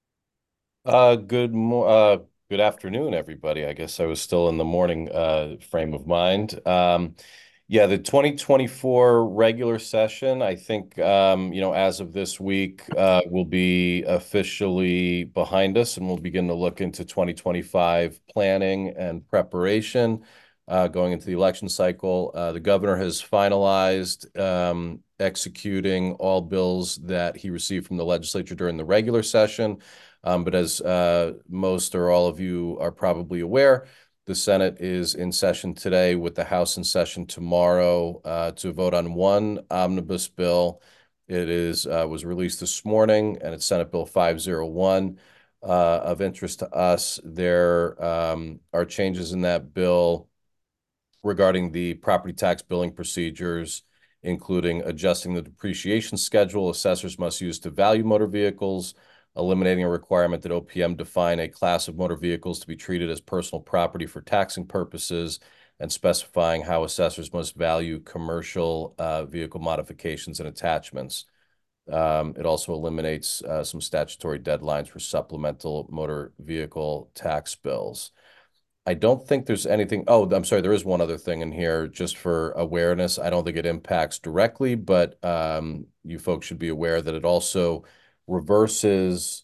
Uh, good mo uh, good afternoon, everybody. I guess I was still in the morning uh, frame of mind. Um, yeah, the twenty twenty-four regular session, I think, um, you know, as of this week, uh, will be officially behind us, and we'll begin to look into twenty twenty-five planning and preparation uh, going into the election cycle. Uh, the governor has finalized um, executing all bills that he received from the legislature during the regular session. Um, but as uh, most or all of you are probably aware, the Senate is in session today with the House in session tomorrow uh, to vote on one omnibus bill. It is uh, was released this morning, and it's Senate Bill five oh one. Uh, of interest to us, there um, are changes in that bill regarding the property tax billing procedures, including adjusting the depreciation schedule assessors must use to value motor vehicles, eliminating a requirement that O P M define a class of motor vehicles to be treated as personal property for taxing purposes, and specifying how assessors must value commercial uh, vehicle modifications and attachments. Um, it also eliminates uh, some statutory deadlines for supplemental motor vehicle tax bills. I don't think there's anything. Oh, I'm sorry. There is one other thing in here just for awareness. I don't think it impacts directly, but um, you folks should be aware that it also reverses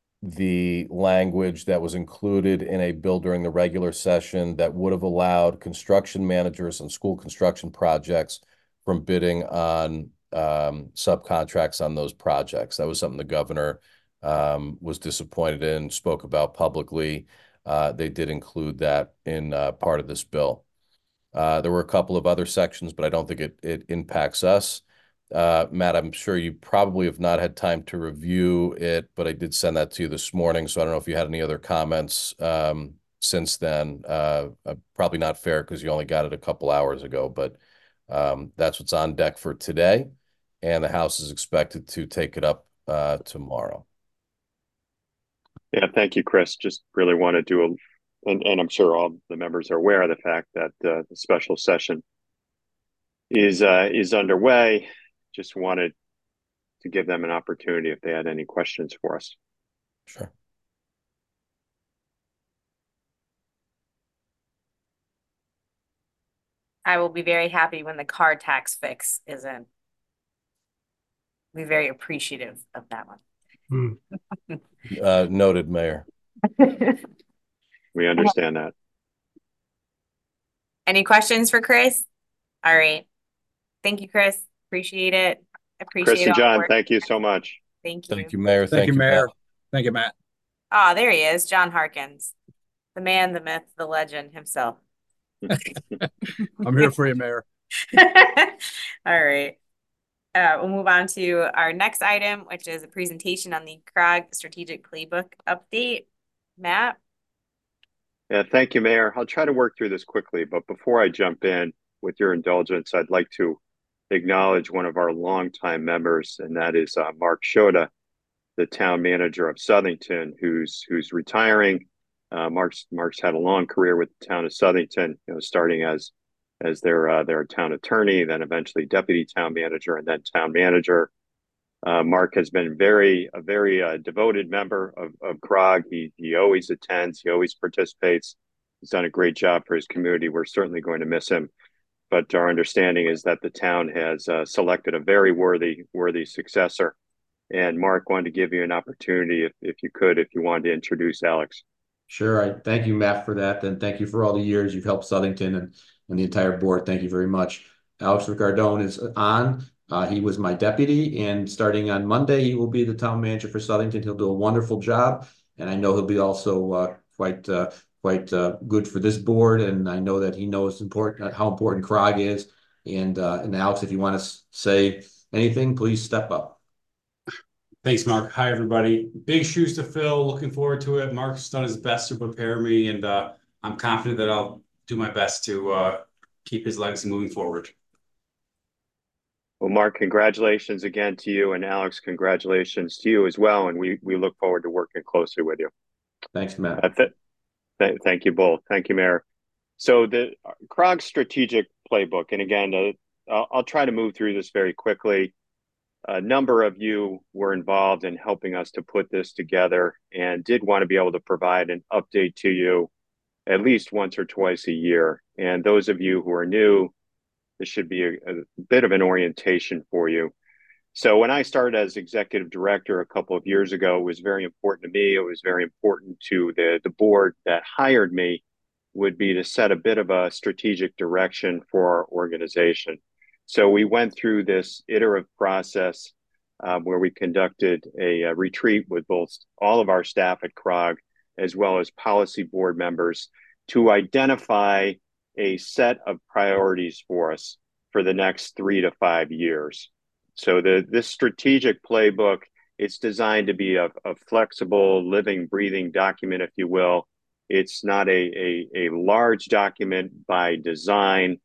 the language that was included in a bill during the regular session that would have allowed construction managers on school construction projects from bidding on um, subcontracts on those projects. That was something the governor um, was disappointed in, spoke about publicly. Uh, they did include that in uh, part of this bill. Uh, there were a couple of other sections, but I don't think it, it impacts us. Uh, Matt, I'm sure you probably have not had time to review it, but I did send that to you this morning. So I don't know if you had any other comments um, since then. Uh, uh, probably not fair because you only got it a couple hours ago, but um, that's what's on deck for today. And the House is expected to take it up uh, tomorrow.
Yeah, thank you, Chris. Just really want to do a, and, and I'm sure all the members are aware of the fact that uh, the special session is uh, is underway. Just wanted to give them an opportunity if they had any questions for us.
Sure.
I will be very happy when the car tax fix is in. Be very appreciative of that one.
Hmm. uh, noted, Mayor.
We understand that.
Any questions for Chris? All right. Thank you, Chris. Appreciate it. Appreciate
Chris and John, thank you so much.
Thank you.
Thank you, Mayor.
Thank,
Thank
you,
you,
Mayor.
Matt.
Thank you, Matt.
Ah, oh, there he is, John Harkins, the man, the myth, the legend himself.
I'm here for you, Mayor.
All right. Uh, we'll move on to our next item, which is a presentation on the C R O G Strategic Playbook update. Matt?
Yeah, thank you, Mayor. I'll try to work through this quickly, but before I jump in, with your indulgence, I'd like to acknowledge one of our longtime members, and that is uh, Mark Schoda, the town manager of Southington, who's who's retiring. Uh, Mark's Mark's had a long career with the town of Southington, you know, starting as as their uh, their town attorney, then eventually deputy town manager, and then town manager. Uh, Mark has been very a very uh, devoted member of of C R O G. He he always attends, he always participates. He's done a great job for his community. We're certainly going to miss him. But our understanding is that the town has uh, selected a very worthy worthy successor. And Mark, wanted to give you an opportunity, if, if you could, if you wanted to introduce Alex.
Sure. I thank you, Matt, for that. And thank you for all the years you've helped Southington and, and the entire board. Thank you very much. Alex Ricardone is on. Uh, he was my deputy, and starting on Monday, he will be the town manager for Southington. He'll do a wonderful job. And I know he'll be also uh, quite uh, quite uh, good for this board. And I know that he knows important how important C R O G is. And, uh, and Alex, if you want to say anything, please step up.
Thanks, Mark. Hi, everybody. Big shoes to fill. Looking forward to it. Mark's done his best to prepare me, and uh, I'm confident that I'll do my best to uh, keep his legacy moving forward.
Well, Mark, congratulations again to you, and Alex, congratulations to you as well. And we we look forward to working closely with you.
Thanks, Matt.
That's it. Th thank you both. Thank you, Mayor. So the C R O G strategic playbook, and again, uh, I'll, I'll try to move through this very quickly. A number of you were involved in helping us to put this together and did want to be able to provide an update to you at least once or twice a year. And those of you who are new, this should be a, a bit of an orientation for you. So when I started as executive director a couple of years ago, it was very important to me. It was very important to the, the board that hired me, would be to set a bit of a strategic direction for our organization. So we went through this iterative process um, where we conducted a, a retreat with both all of our staff at C R O G as well as policy board members to identify a set of priorities for us for the next three to five years. So the this strategic playbook, it's designed to be a, a flexible, living, breathing document, if you will. It's not a, a, a large document by design.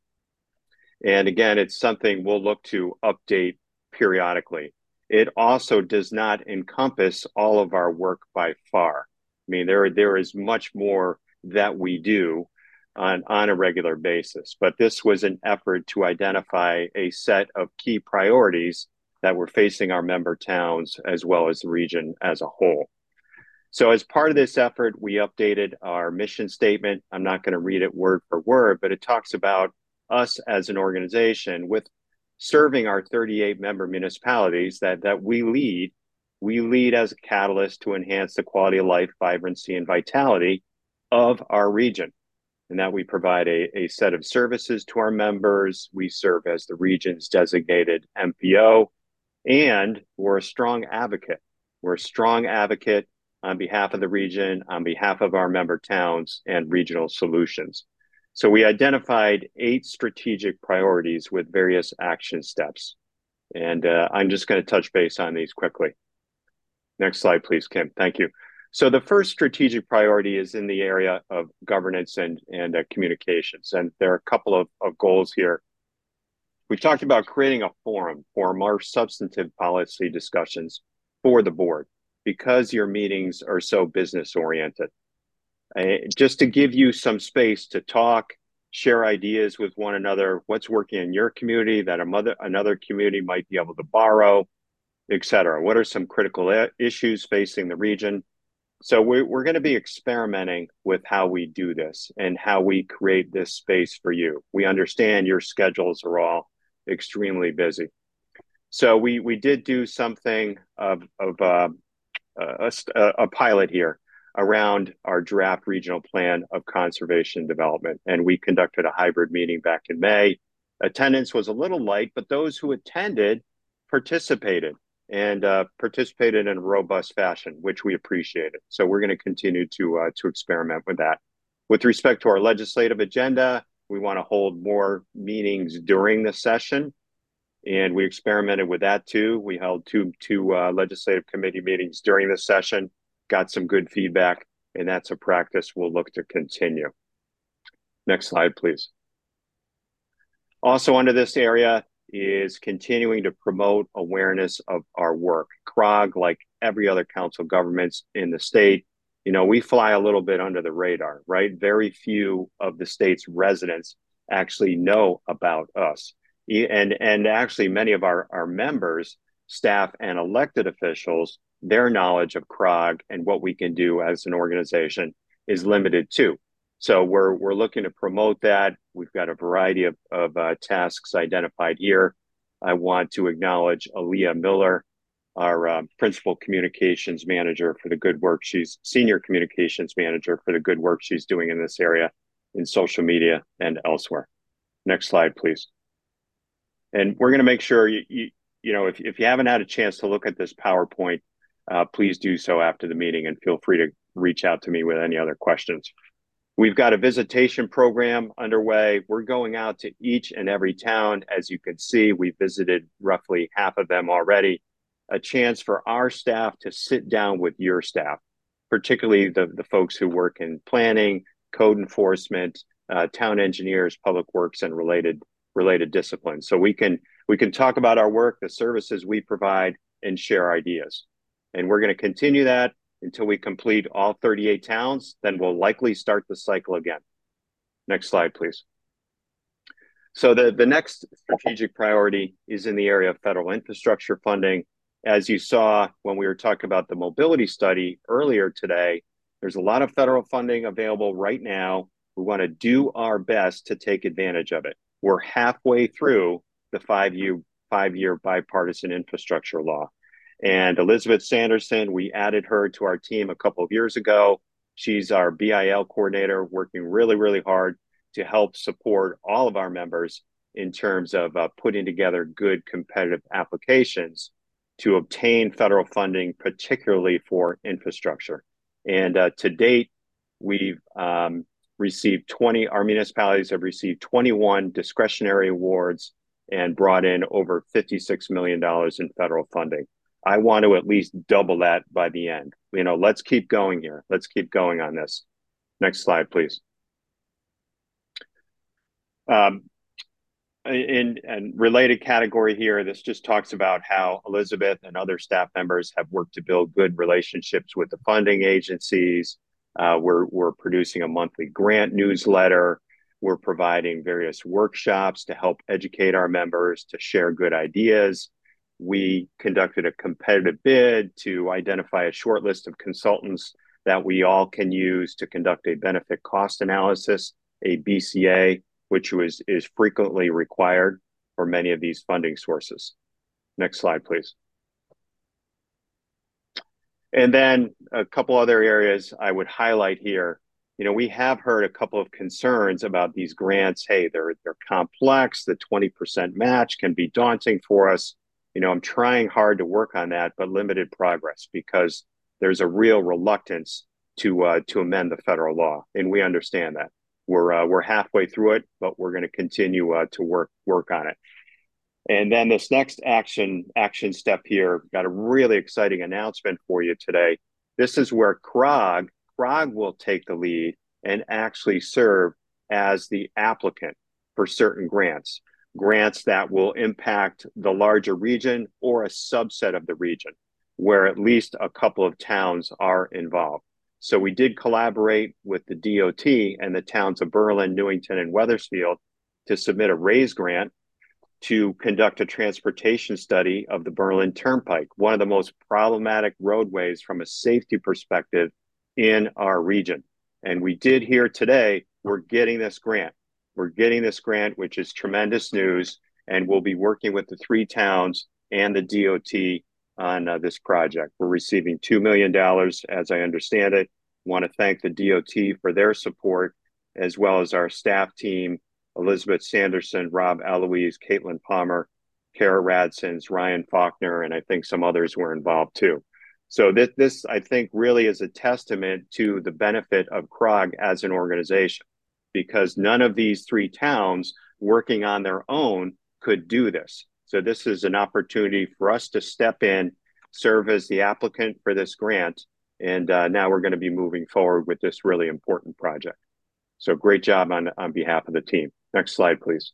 And again, it's something we'll look to update periodically. It also does not encompass all of our work by far. I mean, there, there is much more that we do on, on a regular basis, but this was an effort to identify a set of key priorities that were facing our member towns as well as the region as a whole. So as part of this effort, we updated our mission statement. I'm not going to read it word for word, but it talks about us as an organization with serving our thirty-eight member municipalities that, that we lead. We lead as a catalyst to enhance the quality of life, vibrancy, and vitality of our region. And that we provide a, a set of services to our members. We serve as the region's designated M P O, and we're a strong advocate. We're a strong advocate on behalf of the region, on behalf of our member towns and regional solutions. So we identified eight strategic priorities with various action steps. And uh, I'm just going to touch base on these quickly. Next slide, please, Kim. Thank you. So the first strategic priority is in the area of governance and, and uh, communications. And there are a couple of, of goals here. We talked about creating a forum for more substantive policy discussions for the board, because your meetings are so business oriented. Uh, just to give you some space to talk, share ideas with one another, what's working in your community that another, another community might be able to borrow, et cetera. What are some critical issues facing the region? So we're, we're going to be experimenting with how we do this and how we create this space for you. We understand your schedules are all extremely busy. So we, we did do something of, of uh, a, a pilot here around our draft regional plan of conservation and development. And we conducted a hybrid meeting back in May. Attendance was a little light, but those who attended participated and uh, participated in a robust fashion, which we appreciated. So we're going to continue to, uh, to experiment with that. With respect to our legislative agenda, we want to hold more meetings during the session. And we experimented with that too. We held two, two uh, legislative committee meetings during the session, got some good feedback, and that's a practice we'll look to continue. Next slide, please. Also under this area is continuing to promote awareness of our work. C R O G, like every other council governments in the state, you know, we fly a little bit under the radar, right? Very few of the state's residents actually know about us. And, and actually many of our, our members, staff, and elected officials, their knowledge of C R O G and what we can do as an organization is limited too. So we're, we're looking to promote that. We've got a variety of, of uh, tasks identified here. I want to acknowledge Aaliyah Miller, our uh, principal communications manager for the good work she's, senior communications manager for the good work she's doing in this area in social media and elsewhere. Next slide, please. And we're going to make sure, you, you, you know, if, if you haven't had a chance to look at this PowerPoint, uh, please do so after the meeting and feel free to reach out to me with any other questions. We've got a visitation program underway. We're going out to each and every town. As you can see, we visited roughly half of them already. A chance for our staff to sit down with your staff, particularly the, the folks who work in planning, code enforcement, uh, town engineers, public works, and related related disciplines. So we can we can talk about our work, the services we provide, and share ideas. And we're going to continue that. until we complete all thirty-eight towns. Then we'll likely start the cycle again. Next slide, please. So the, the next strategic priority is in the area of federal infrastructure funding. As you saw when we were talking about the mobility study earlier today, there's a lot of federal funding available right now. We want to do our best to take advantage of it. We're halfway through the five-year five-year bipartisan infrastructure law. And Elizabeth Sanderson, we added her to our team a couple of years ago. She's our B I L coordinator, working really, really hard to help support all of our members in terms of uh, putting together good competitive applications to obtain federal funding, particularly for infrastructure. And uh, to date, we've um, received twenty, our municipalities have received twenty-one discretionary awards and brought in over fifty-six million dollars in federal funding. I want to at least double that by the end. You know, let's keep going here. Let's keep going on this. Next slide, please. Um, in and related category here, this just talks about how Elizabeth and other staff members have worked to build good relationships with the funding agencies. Uh, we're, we're producing a monthly grant newsletter. We're providing various workshops to help educate our members, to share good ideas. We conducted a competitive bid to identify a short list of consultants that we all can use to conduct a benefit cost analysis, a B C A, which was, is frequently required for many of these funding sources. Next slide, please. And then a couple other areas I would highlight here. You know, we have heard a couple of concerns about these grants. Hey, they're, they're complex. The twenty percent match can be daunting for us. You know, I'm trying hard to work on that, but limited progress because there's a real reluctance to uh, to amend the federal law, and we understand that. We're uh, we're halfway through it, but we're going to continue uh, to work work on it. And then this next action action step here, got a really exciting announcement for you today. This is where C R O G C R O G will take the lead and actually serve as the applicant for certain grants, grants that will impact the larger region or a subset of the region, where at least a couple of towns are involved. So we did collaborate with the D O T and the towns of Berlin, Newington, and Wethersfield to submit a RAISE grant to conduct a transportation study of the Berlin Turnpike, one of the most problematic roadways from a safety perspective in our region. And we did hear today, we're getting this grant. We're getting this grant, which is tremendous news, and we'll be working with the three towns and the D O T on uh, this project. We're receiving two million dollars, as I understand it. I want to thank the D O T for their support, as well as our staff team, Elizabeth Sanderson, Rob Eloise, Caitlin Palmer, Kara Radsons, Ryan Faulkner, and I think some others were involved too. So this, this, I think, really is a testament to the benefit of C R O G as an organization, because none of these three towns working on their own could do this. So this is an opportunity for us to step in, serve as the applicant for this grant, and uh, now we're going to be moving forward with this really important project. So great job on, on behalf of the team. Next slide, please.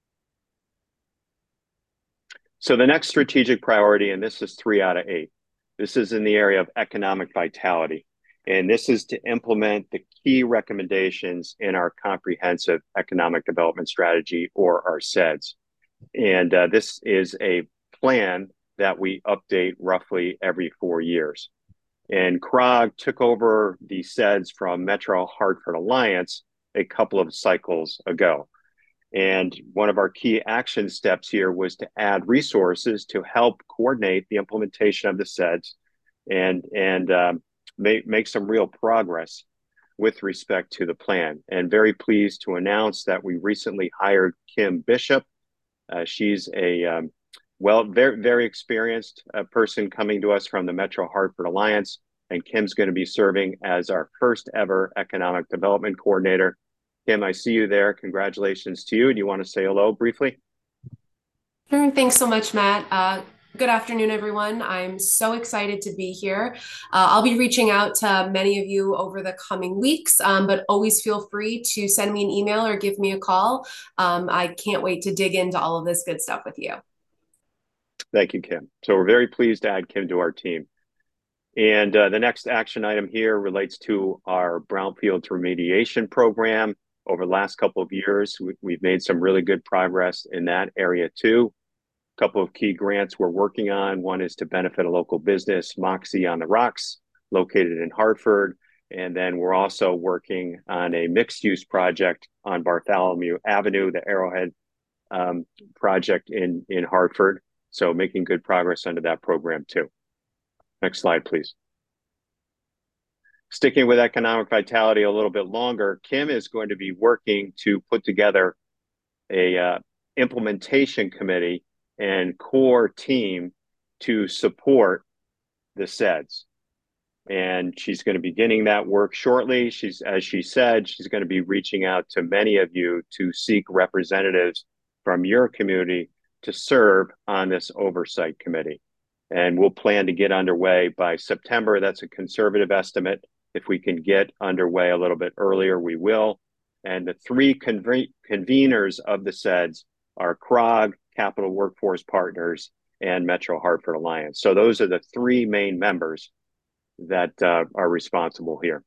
So the next strategic priority, and this is three out of eight, this is in the area of economic vitality. And this is to implement the key recommendations in our comprehensive economic development strategy, or our C E D S. And uh, this is a plan that we update roughly every four years. And C R O G took over the C E D S from Metro Hartford Alliance a couple of cycles ago. And one of our key action steps here was to add resources to help coordinate the implementation of the C E D S and, and um, make, make some real progress with respect to the plan. And very pleased to announce that we recently hired Kim Bishop. Uh, she's a um, well, very, very experienced uh, person coming to us from the Metro Hartford Alliance. And Kim's going to be serving as our first ever economic development coordinator. Kim, I see you there. Congratulations to you. Do you want to say hello briefly?
Sure. Thanks so much, Matt. Uh, good afternoon, everyone. I'm so excited to be here. Uh, I'll be reaching out to many of you over the coming weeks, um, but always feel free to send me an email or give me a call. Um, I can't wait to dig into all of this good stuff with you.
Thank you, Kim. So we're very pleased to add Kim to our team. And uh, the next action item here relates to our brownfields remediation program. Over the last couple of years, we, we've made some really good progress in that area too. A couple of key grants we're working on. One is to benefit a local business, Moxie on the Rocks, located in Hartford. And then we're also working on a mixed-use project on Bartholomew Avenue, the Arrowhead um, project in, in Hartford. So making good progress under that program too. Next slide, please. Sticking with economic vitality a little bit longer, Kim is going to be working to put together a uh, implementation committee and core team to support the S E D S. And she's going to be beginning that work shortly. She's, as she said, she's going to be reaching out to many of you to seek representatives from your community to serve on this oversight committee. And we'll plan to get underway by September. That's a conservative estimate. If we can get underway a little bit earlier, we will. And the three conve conveners of the S E D S are C R O G, Capital Workforce Partners, and Metro Hartford Alliance. So those are the three main members that uh, are responsible here.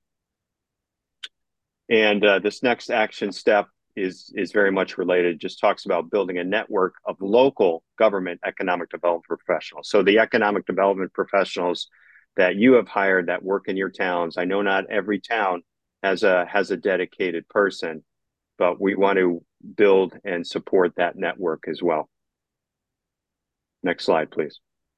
And uh, this next action step is, is very much related, just talks about building a network of local government economic development professionals. So the economic development professionals that you have hired that work in your towns, I know not every town has a, has a dedicated person, but we want to build and support that network as well. Next slide, please.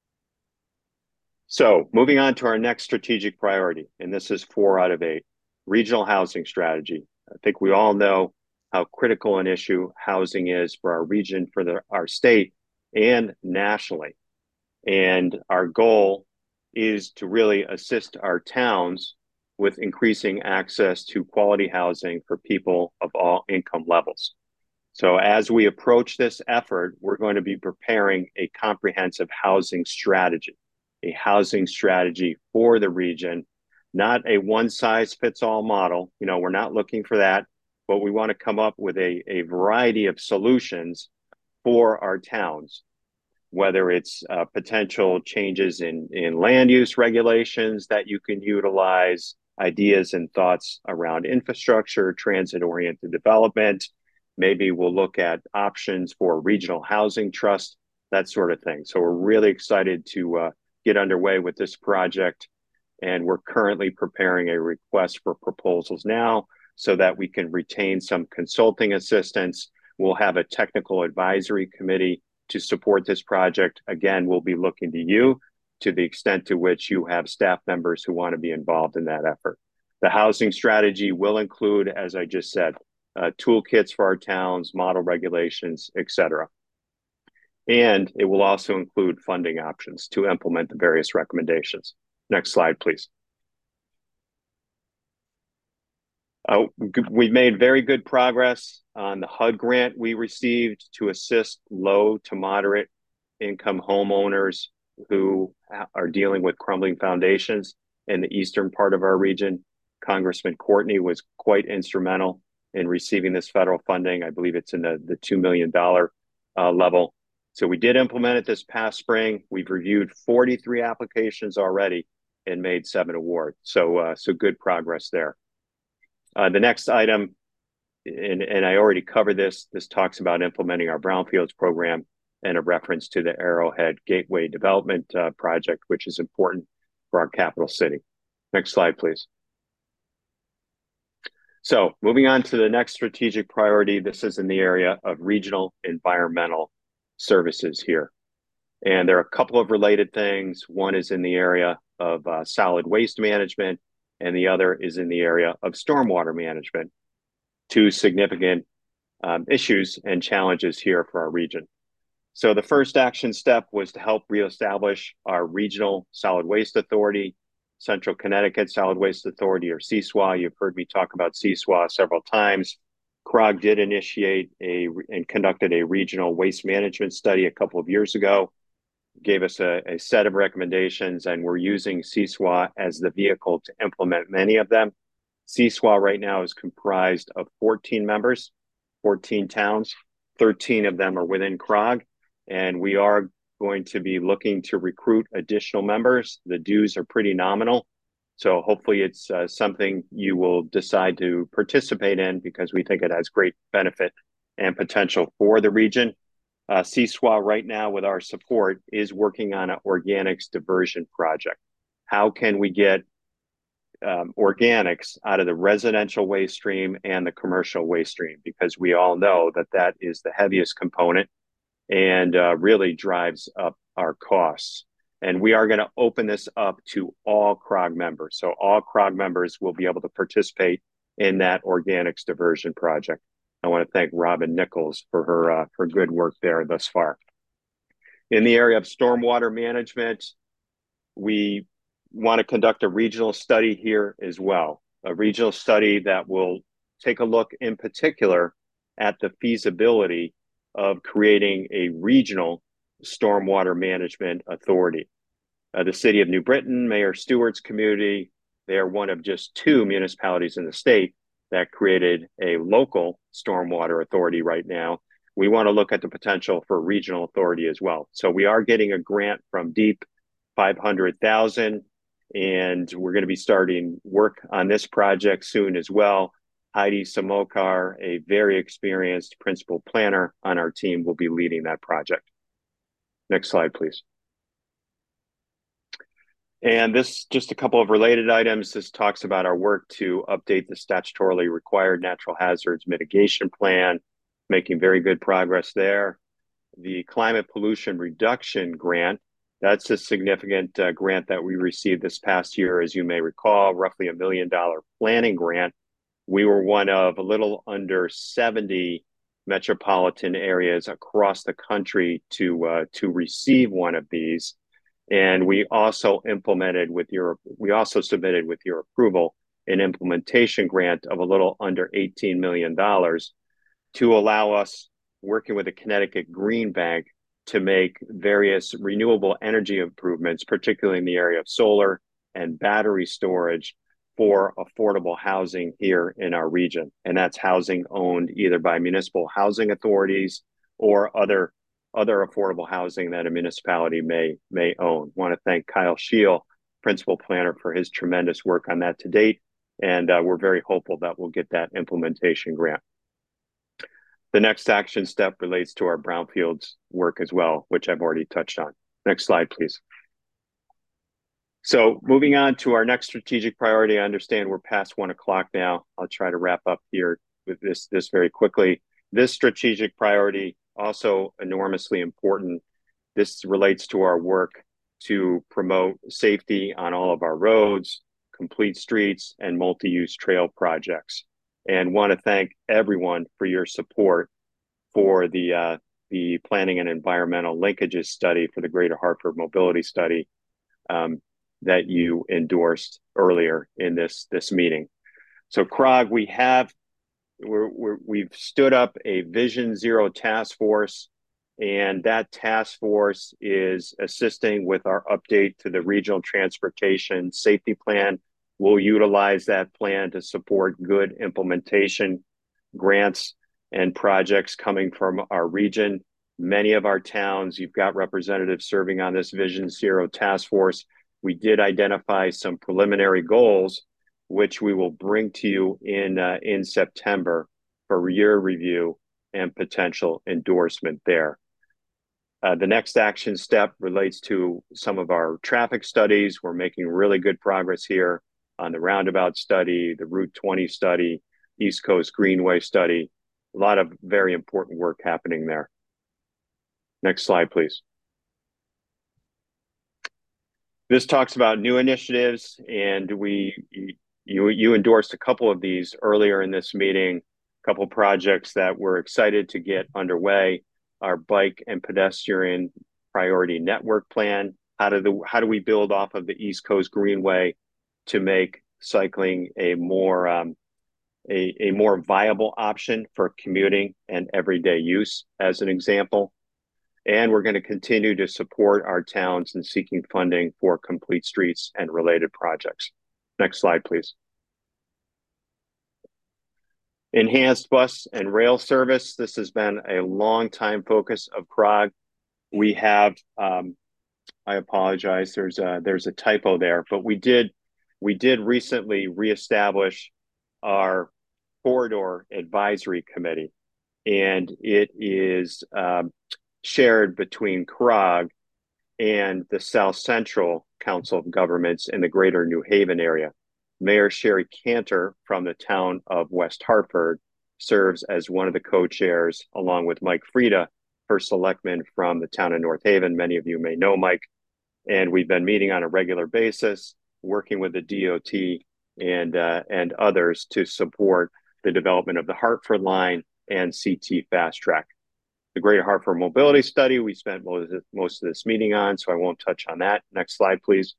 So moving on to our next strategic priority, and this is four out of eight, regional housing strategy. I think we all know how critical an issue housing is for our region, for the, our state, and nationally. And our goal is to really assist our towns with increasing access to quality housing for people of all income levels. So as we approach this effort, we're going to be preparing a comprehensive housing strategy, a housing strategy for the region, not a one-size-fits-all model. You know, we're not looking for that, but we want to come up with a, a variety of solutions for our towns, whether it's uh, potential changes in, in land use regulations that you can utilize, ideas and thoughts around infrastructure, transit-oriented development. Maybe we'll look at options for regional housing trust, that sort of thing. So we're really excited to uh, get underway with this project. And we're currently preparing a request for proposals now so that we can retain some consulting assistance. We'll have a technical advisory committee to support this project. Again, we'll be looking to you to the extent to which you have staff members who want to be involved in that effort. The housing strategy will include, as I just said, uh, toolkits for our towns, model regulations, et cetera. And it will also include funding options to implement the various recommendations. Next slide, please. Uh, we've made very good progress on the H U D grant we received to assist low to moderate income homeowners who are dealing with crumbling foundations in the eastern part of our region. Congressman Courtney was quite instrumental in receiving this federal funding. I believe it's in the, the two million dollars uh, level. So we did implement it this past spring. We've reviewed forty-three applications already and made seven awards. So, uh, so good progress there. Uh, the next item, and, and I already covered this, this talks about implementing our brownfields program and a reference to the Arrowhead Gateway Development uh, Project, which is important for our capital city. Next slide, please. So moving on to the next strategic priority, this is in the area of regional environmental services here. And there are a couple of related things. One is in the area of uh, solid waste management, and the other is in the area of stormwater management. Two significant um, issues and challenges here for our region. So the first action step was to help reestablish our regional solid waste authority, Central Connecticut Solid Waste Authority, or C S W A. You've heard me talk about C S W A several times. C R O G did initiate a and conducted a regional waste management study a couple of years ago, gave us a, a set of recommendations, and we're using C S W A as the vehicle to implement many of them. C S W A right now is comprised of fourteen members, fourteen towns, thirteen of them are within C R O G, and we are going to be looking to recruit additional members. The dues are pretty nominal. So hopefully it's uh, something you will decide to participate in because we think it has great benefit and potential for the region. Uh, C S W A right now, with our support, is working on an organics diversion project. How can we get um, organics out of the residential waste stream and the commercial waste stream? Because we all know that that is the heaviest component and uh, really drives up our costs. And we are going to open this up to all C R O G members. So all C R O G members will be able to participate in that organics diversion project. I want to thank Robin Nichols for her uh, for good work there thus far. In the area of stormwater management, we want to conduct a regional study here as well. A regional study that will take a look in particular at the feasibility of creating a regional stormwater management authority. Uh, the city of New Britain, Mayor Stewart's community, they are one of just two municipalities in the state that created a local stormwater authority right now. We want to look at the potential for regional authority as well. So we are getting a grant from DEEP, five hundred thousand dollars, and we're going to be starting work on this project soon as well. Heidi Samokar, a very experienced principal planner on our team, will be leading that project. Next slide, please. And this, just a couple of related items. This talks about our work to update the statutorily required natural hazards mitigation plan, making very good progress there. The climate pollution reduction grant, that's a significant uh, grant that we received this past year, as you may recall, roughly a million dollar planning grant. We were one of a little under seventy metropolitan areas across the country to uh, to receive one of these. And we also implemented with your, we also submitted with your approval an implementation grant of a little under eighteen million dollars to allow us, working with the Connecticut Green Bank, to make various renewable energy improvements, particularly in the area of solar and battery storage for affordable housing here in our region. And that's housing owned either by municipal housing authorities or other other affordable housing that a municipality may may own. I want to thank Kyle Scheel, principal planner, for his tremendous work on that to date. And uh, we're very hopeful that we'll get that implementation grant. The next action step relates to our brownfields work as well, which I've already touched on. Next slide, please. So moving on to our next strategic priority, I understand we're past one o'clock now. I'll try to wrap up here with this, this very quickly. This strategic priority, also enormously important. This relates to our work to promote safety on all of our roads, complete streets, and multi-use trail projects. And want to thank everyone for your support for the uh, the planning and environmental linkages study for the Greater Hartford Mobility Study um, that you endorsed earlier in this this meeting. So C R O G, we have we're, we're, we've stood up a Vision Zero task force, and that task force is assisting with our update to the Regional Transportation Safety Plan. We'll utilize that plan to support good implementation grants and projects coming from our region. Many of our towns, you've got representatives serving on this Vision Zero task force. We did identify some preliminary goals, which we will bring to you in, uh, in September for your review and potential endorsement there. Uh, the next action step relates to some of our traffic studies. We're making really good progress here on the roundabout study, the Route twenty study, East Coast Greenway study. A lot of very important work happening there. Next slide, please. This talks about new initiatives, and we you you endorsed a couple of these earlier in this meeting, a couple projects that we're excited to get underway. Our bike and pedestrian priority network plan. How do the how do we build off of the East Coast Greenway to make cycling a more um, a, a more viable option for commuting and everyday use, as an example. And we're going to continue to support our towns in seeking funding for complete streets and related projects. Next slide, please. Enhanced bus and rail service. This has been a long time focus of C R O G. we have, um, I apologize, there's a, there's a typo there, but we did, we did recently reestablish our corridor advisory committee, and it is um, shared between C R O G and the South Central Council of Governments in the greater New Haven area. Mayor Sherry Cantor from the town of West Hartford serves as one of the co-chairs, along with Mike Frieda, first selectman from the town of North Haven. Many of you may know Mike, and we've been meeting on a regular basis, working with the D O T and uh, and others to support the development of the Hartford line and C T Fast Track. The Greater Hartford Mobility Study, we spent most of, most of this meeting on, so I won't touch on that. Next slide, please.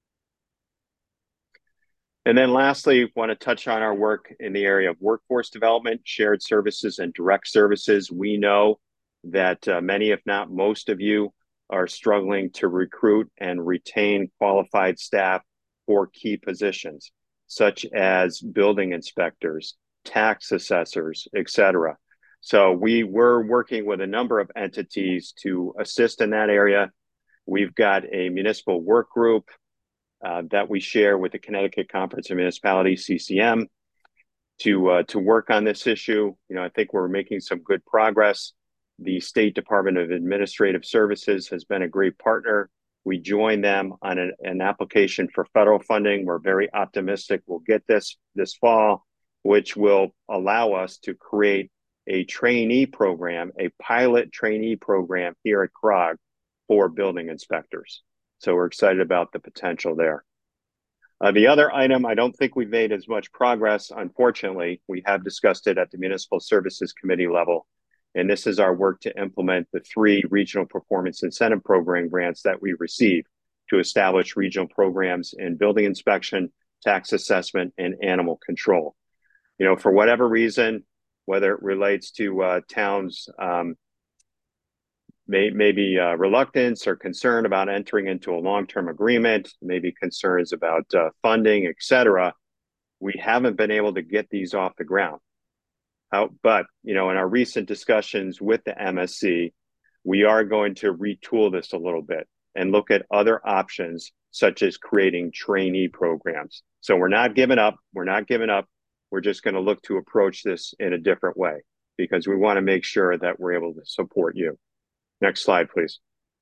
And then lastly, want to touch on our work in the area of workforce development, shared services, and direct services. We know that uh, many, if not most of you, are struggling to recruit and retain qualified staff for key positions, such as building inspectors, tax assessors, et cetera. So we were working with a number of entities to assist in that area. We've got a municipal work group uh, that we share with the Connecticut Conference of Municipalities, C C M, to uh, to work on this issue. You know, I think we're making some good progress. The State Department of Administrative Services has been a great partner. We joined them on an, an application for federal funding. We're very optimistic we'll get this this fall, which will allow us to create a trainee program, a pilot trainee program here at C R O G for building inspectors. So we're excited about the potential there. Uh, the other item, I don't think we've made as much progress, unfortunately. We have discussed it at the Municipal Services Committee level, and this is our work to implement the three Regional Performance Incentive Program grants that we receive to establish regional programs in building inspection, tax assessment, and animal control. You know, for whatever reason, whether it relates to uh, towns' um, may, maybe uh, reluctance or concern about entering into a long-term agreement, maybe concerns about uh, funding, et cetera, we haven't been able to get these off the ground. Uh, but, you know, in our recent discussions with the M S C, we are going to retool this a little bit and look at other options, such as creating trainee programs. So we're not giving up. We're not giving up. We're just going to look to approach this in a different way because we want to make sure that we're able to support you. Next slide, please.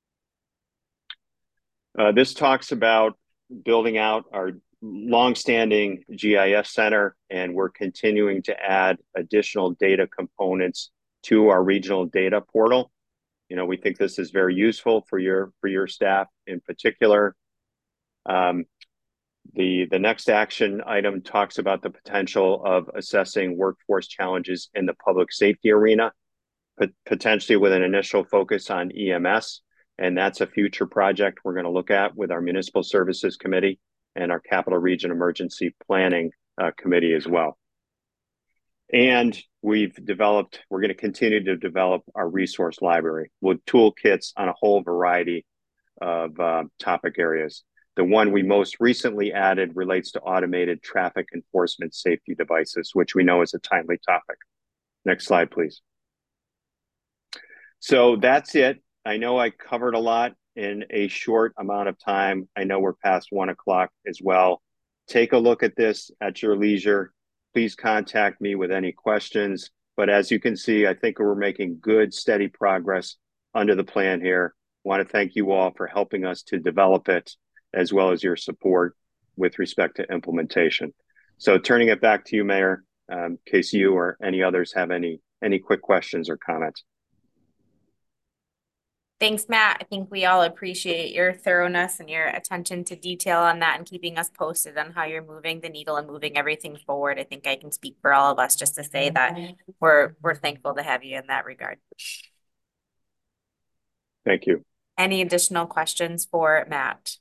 Uh, this talks about building out our longstanding G I S center, and we're continuing to add additional data components to our regional data portal. You know, we think this is very useful for your for your staff in particular. Um, the the next action item talks about the potential of assessing workforce challenges in the public safety arena, pot potentially with an initial focus on E M S, and that's a future project we're going to look at with our Municipal Services Committee and our Capital Region Emergency Planning uh, Committee as well. And we've developed, we're going to continue to develop our resource library with toolkits on a whole variety of uh, topic areas. The one we most recently added relates to automated traffic enforcement safety devices, which we know is a timely topic. Next slide, please. So that's it. I know I covered a lot in a short amount of time. I know we're past one o'clock as well. Take a look at this at your leisure. Please contact me with any questions. But as you can see, I think we're making good, steady progress under the plan here. I want to thank you all for helping us to develop it, as well as your support with respect to implementation. So turning it back to you, Mayor, um, in case you or any others have any, any quick questions or comments.
Thanks, Matt. I think we all appreciate your thoroughness and your attention to detail on that and keeping us posted on how you're moving the needle and moving everything forward. I think I can speak for all of us just to say that we're we're thankful to have you in that regard.
Thank you.
Any additional questions for Matt?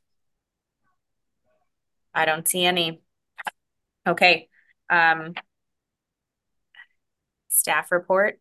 I don't see any. Okay. Um, staff report.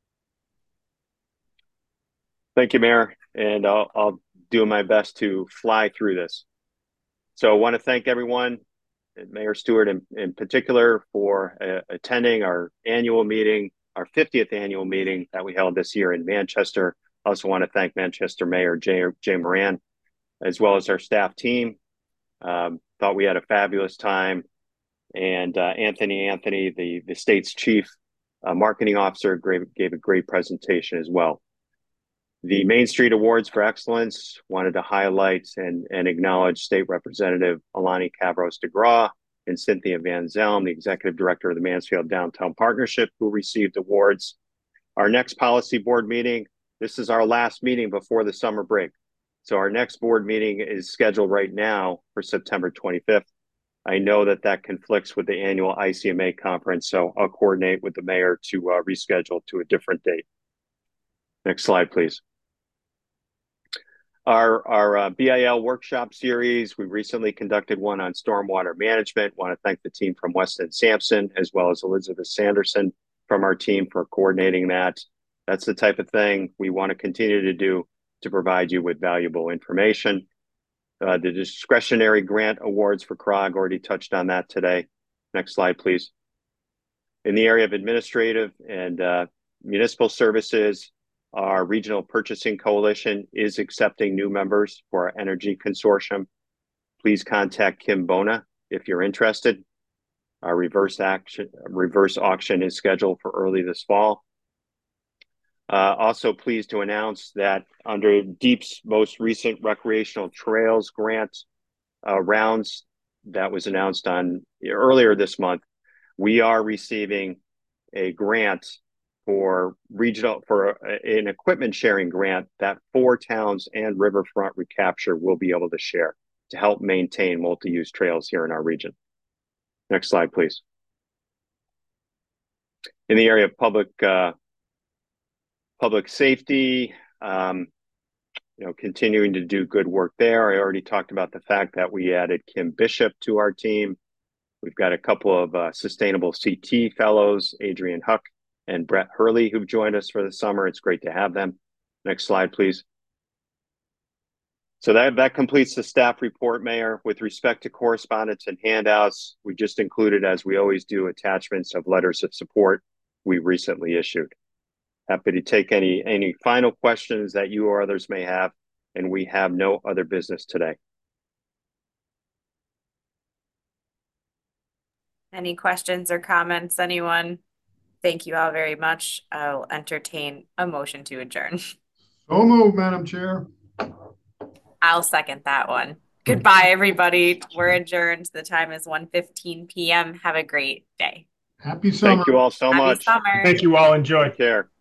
Thank you, Mayor, and I'll, I'll do my best to fly through this. So I want to thank everyone, Mayor Stewart in, in particular, for uh, attending our annual meeting, our fiftieth annual meeting that we held this year in Manchester, Also want to thank Manchester Mayor Jay, Jay Moran, as well as our staff team. Um, thought we had a fabulous time. And uh, Anthony Anthony, the, the state's chief uh, marketing officer, gave, gave a great presentation as well. The Main Street Awards for Excellence, wanted to highlight and, and acknowledge State Representative Alani Cavros DeGraw and Cynthia Van Zelm, the Executive Director of the Mansfield Downtown Partnership, who received awards. Our next policy board meeting, this is our last meeting before the summer break. So our next board meeting is scheduled right now for September twenty-fifth. I know that that conflicts with the annual I C M A conference, so I'll coordinate with the mayor to uh, reschedule to a different date. Next slide, please. Our, our uh, B I L workshop series, we recently conducted one on stormwater management. Want to thank the team from Weston Sampson, as well as Elizabeth Sanderson from our team for coordinating that. That's the type of thing we want to continue to do to provide you with valuable information. Uh, the discretionary grant awards for C R O G, already touched on that today. Next slide, please. In the area of administrative and uh, municipal services, our Regional Purchasing Coalition is accepting new members for our Energy Consortium. Please contact Kim Bona if you're interested. Our reverse action, reverse auction is scheduled for early this fall. Uh, also pleased to announce that under DEEP's most recent recreational trails grant uh, rounds that was announced on earlier this month, we are receiving a grant for regional for an equipment sharing grant that four towns and riverfront recapture will be able to share to help maintain multi-use trails here in our region. Next slide, please. In the area of public uh, public safety, um, you know, continuing to do good work there. I already talked about the fact that we added Kim Bishop to our team. We've got a couple of uh, sustainable C T fellows, Adrian Huck and Brett Hurley, who've joined us for the summer. It's great to have them. Next slide, please. So that, that completes the staff report, Mayor. With respect to correspondence and handouts, we just included, as we always do, attachments of letters of support we recently issued. Happy to take any, any final questions that you or others may have, and we have no other business today.
Any questions or comments, anyone? Thank you all very much. I'll entertain a motion to adjourn.
So moved, Madam Chair.
I'll second that one. Goodbye, everybody. We're adjourned. The time is one fifteen p m Have a great day.
Happy summer.
Thank you all so
Happy
much.
summer.
Thank you all. Enjoy.
Take care.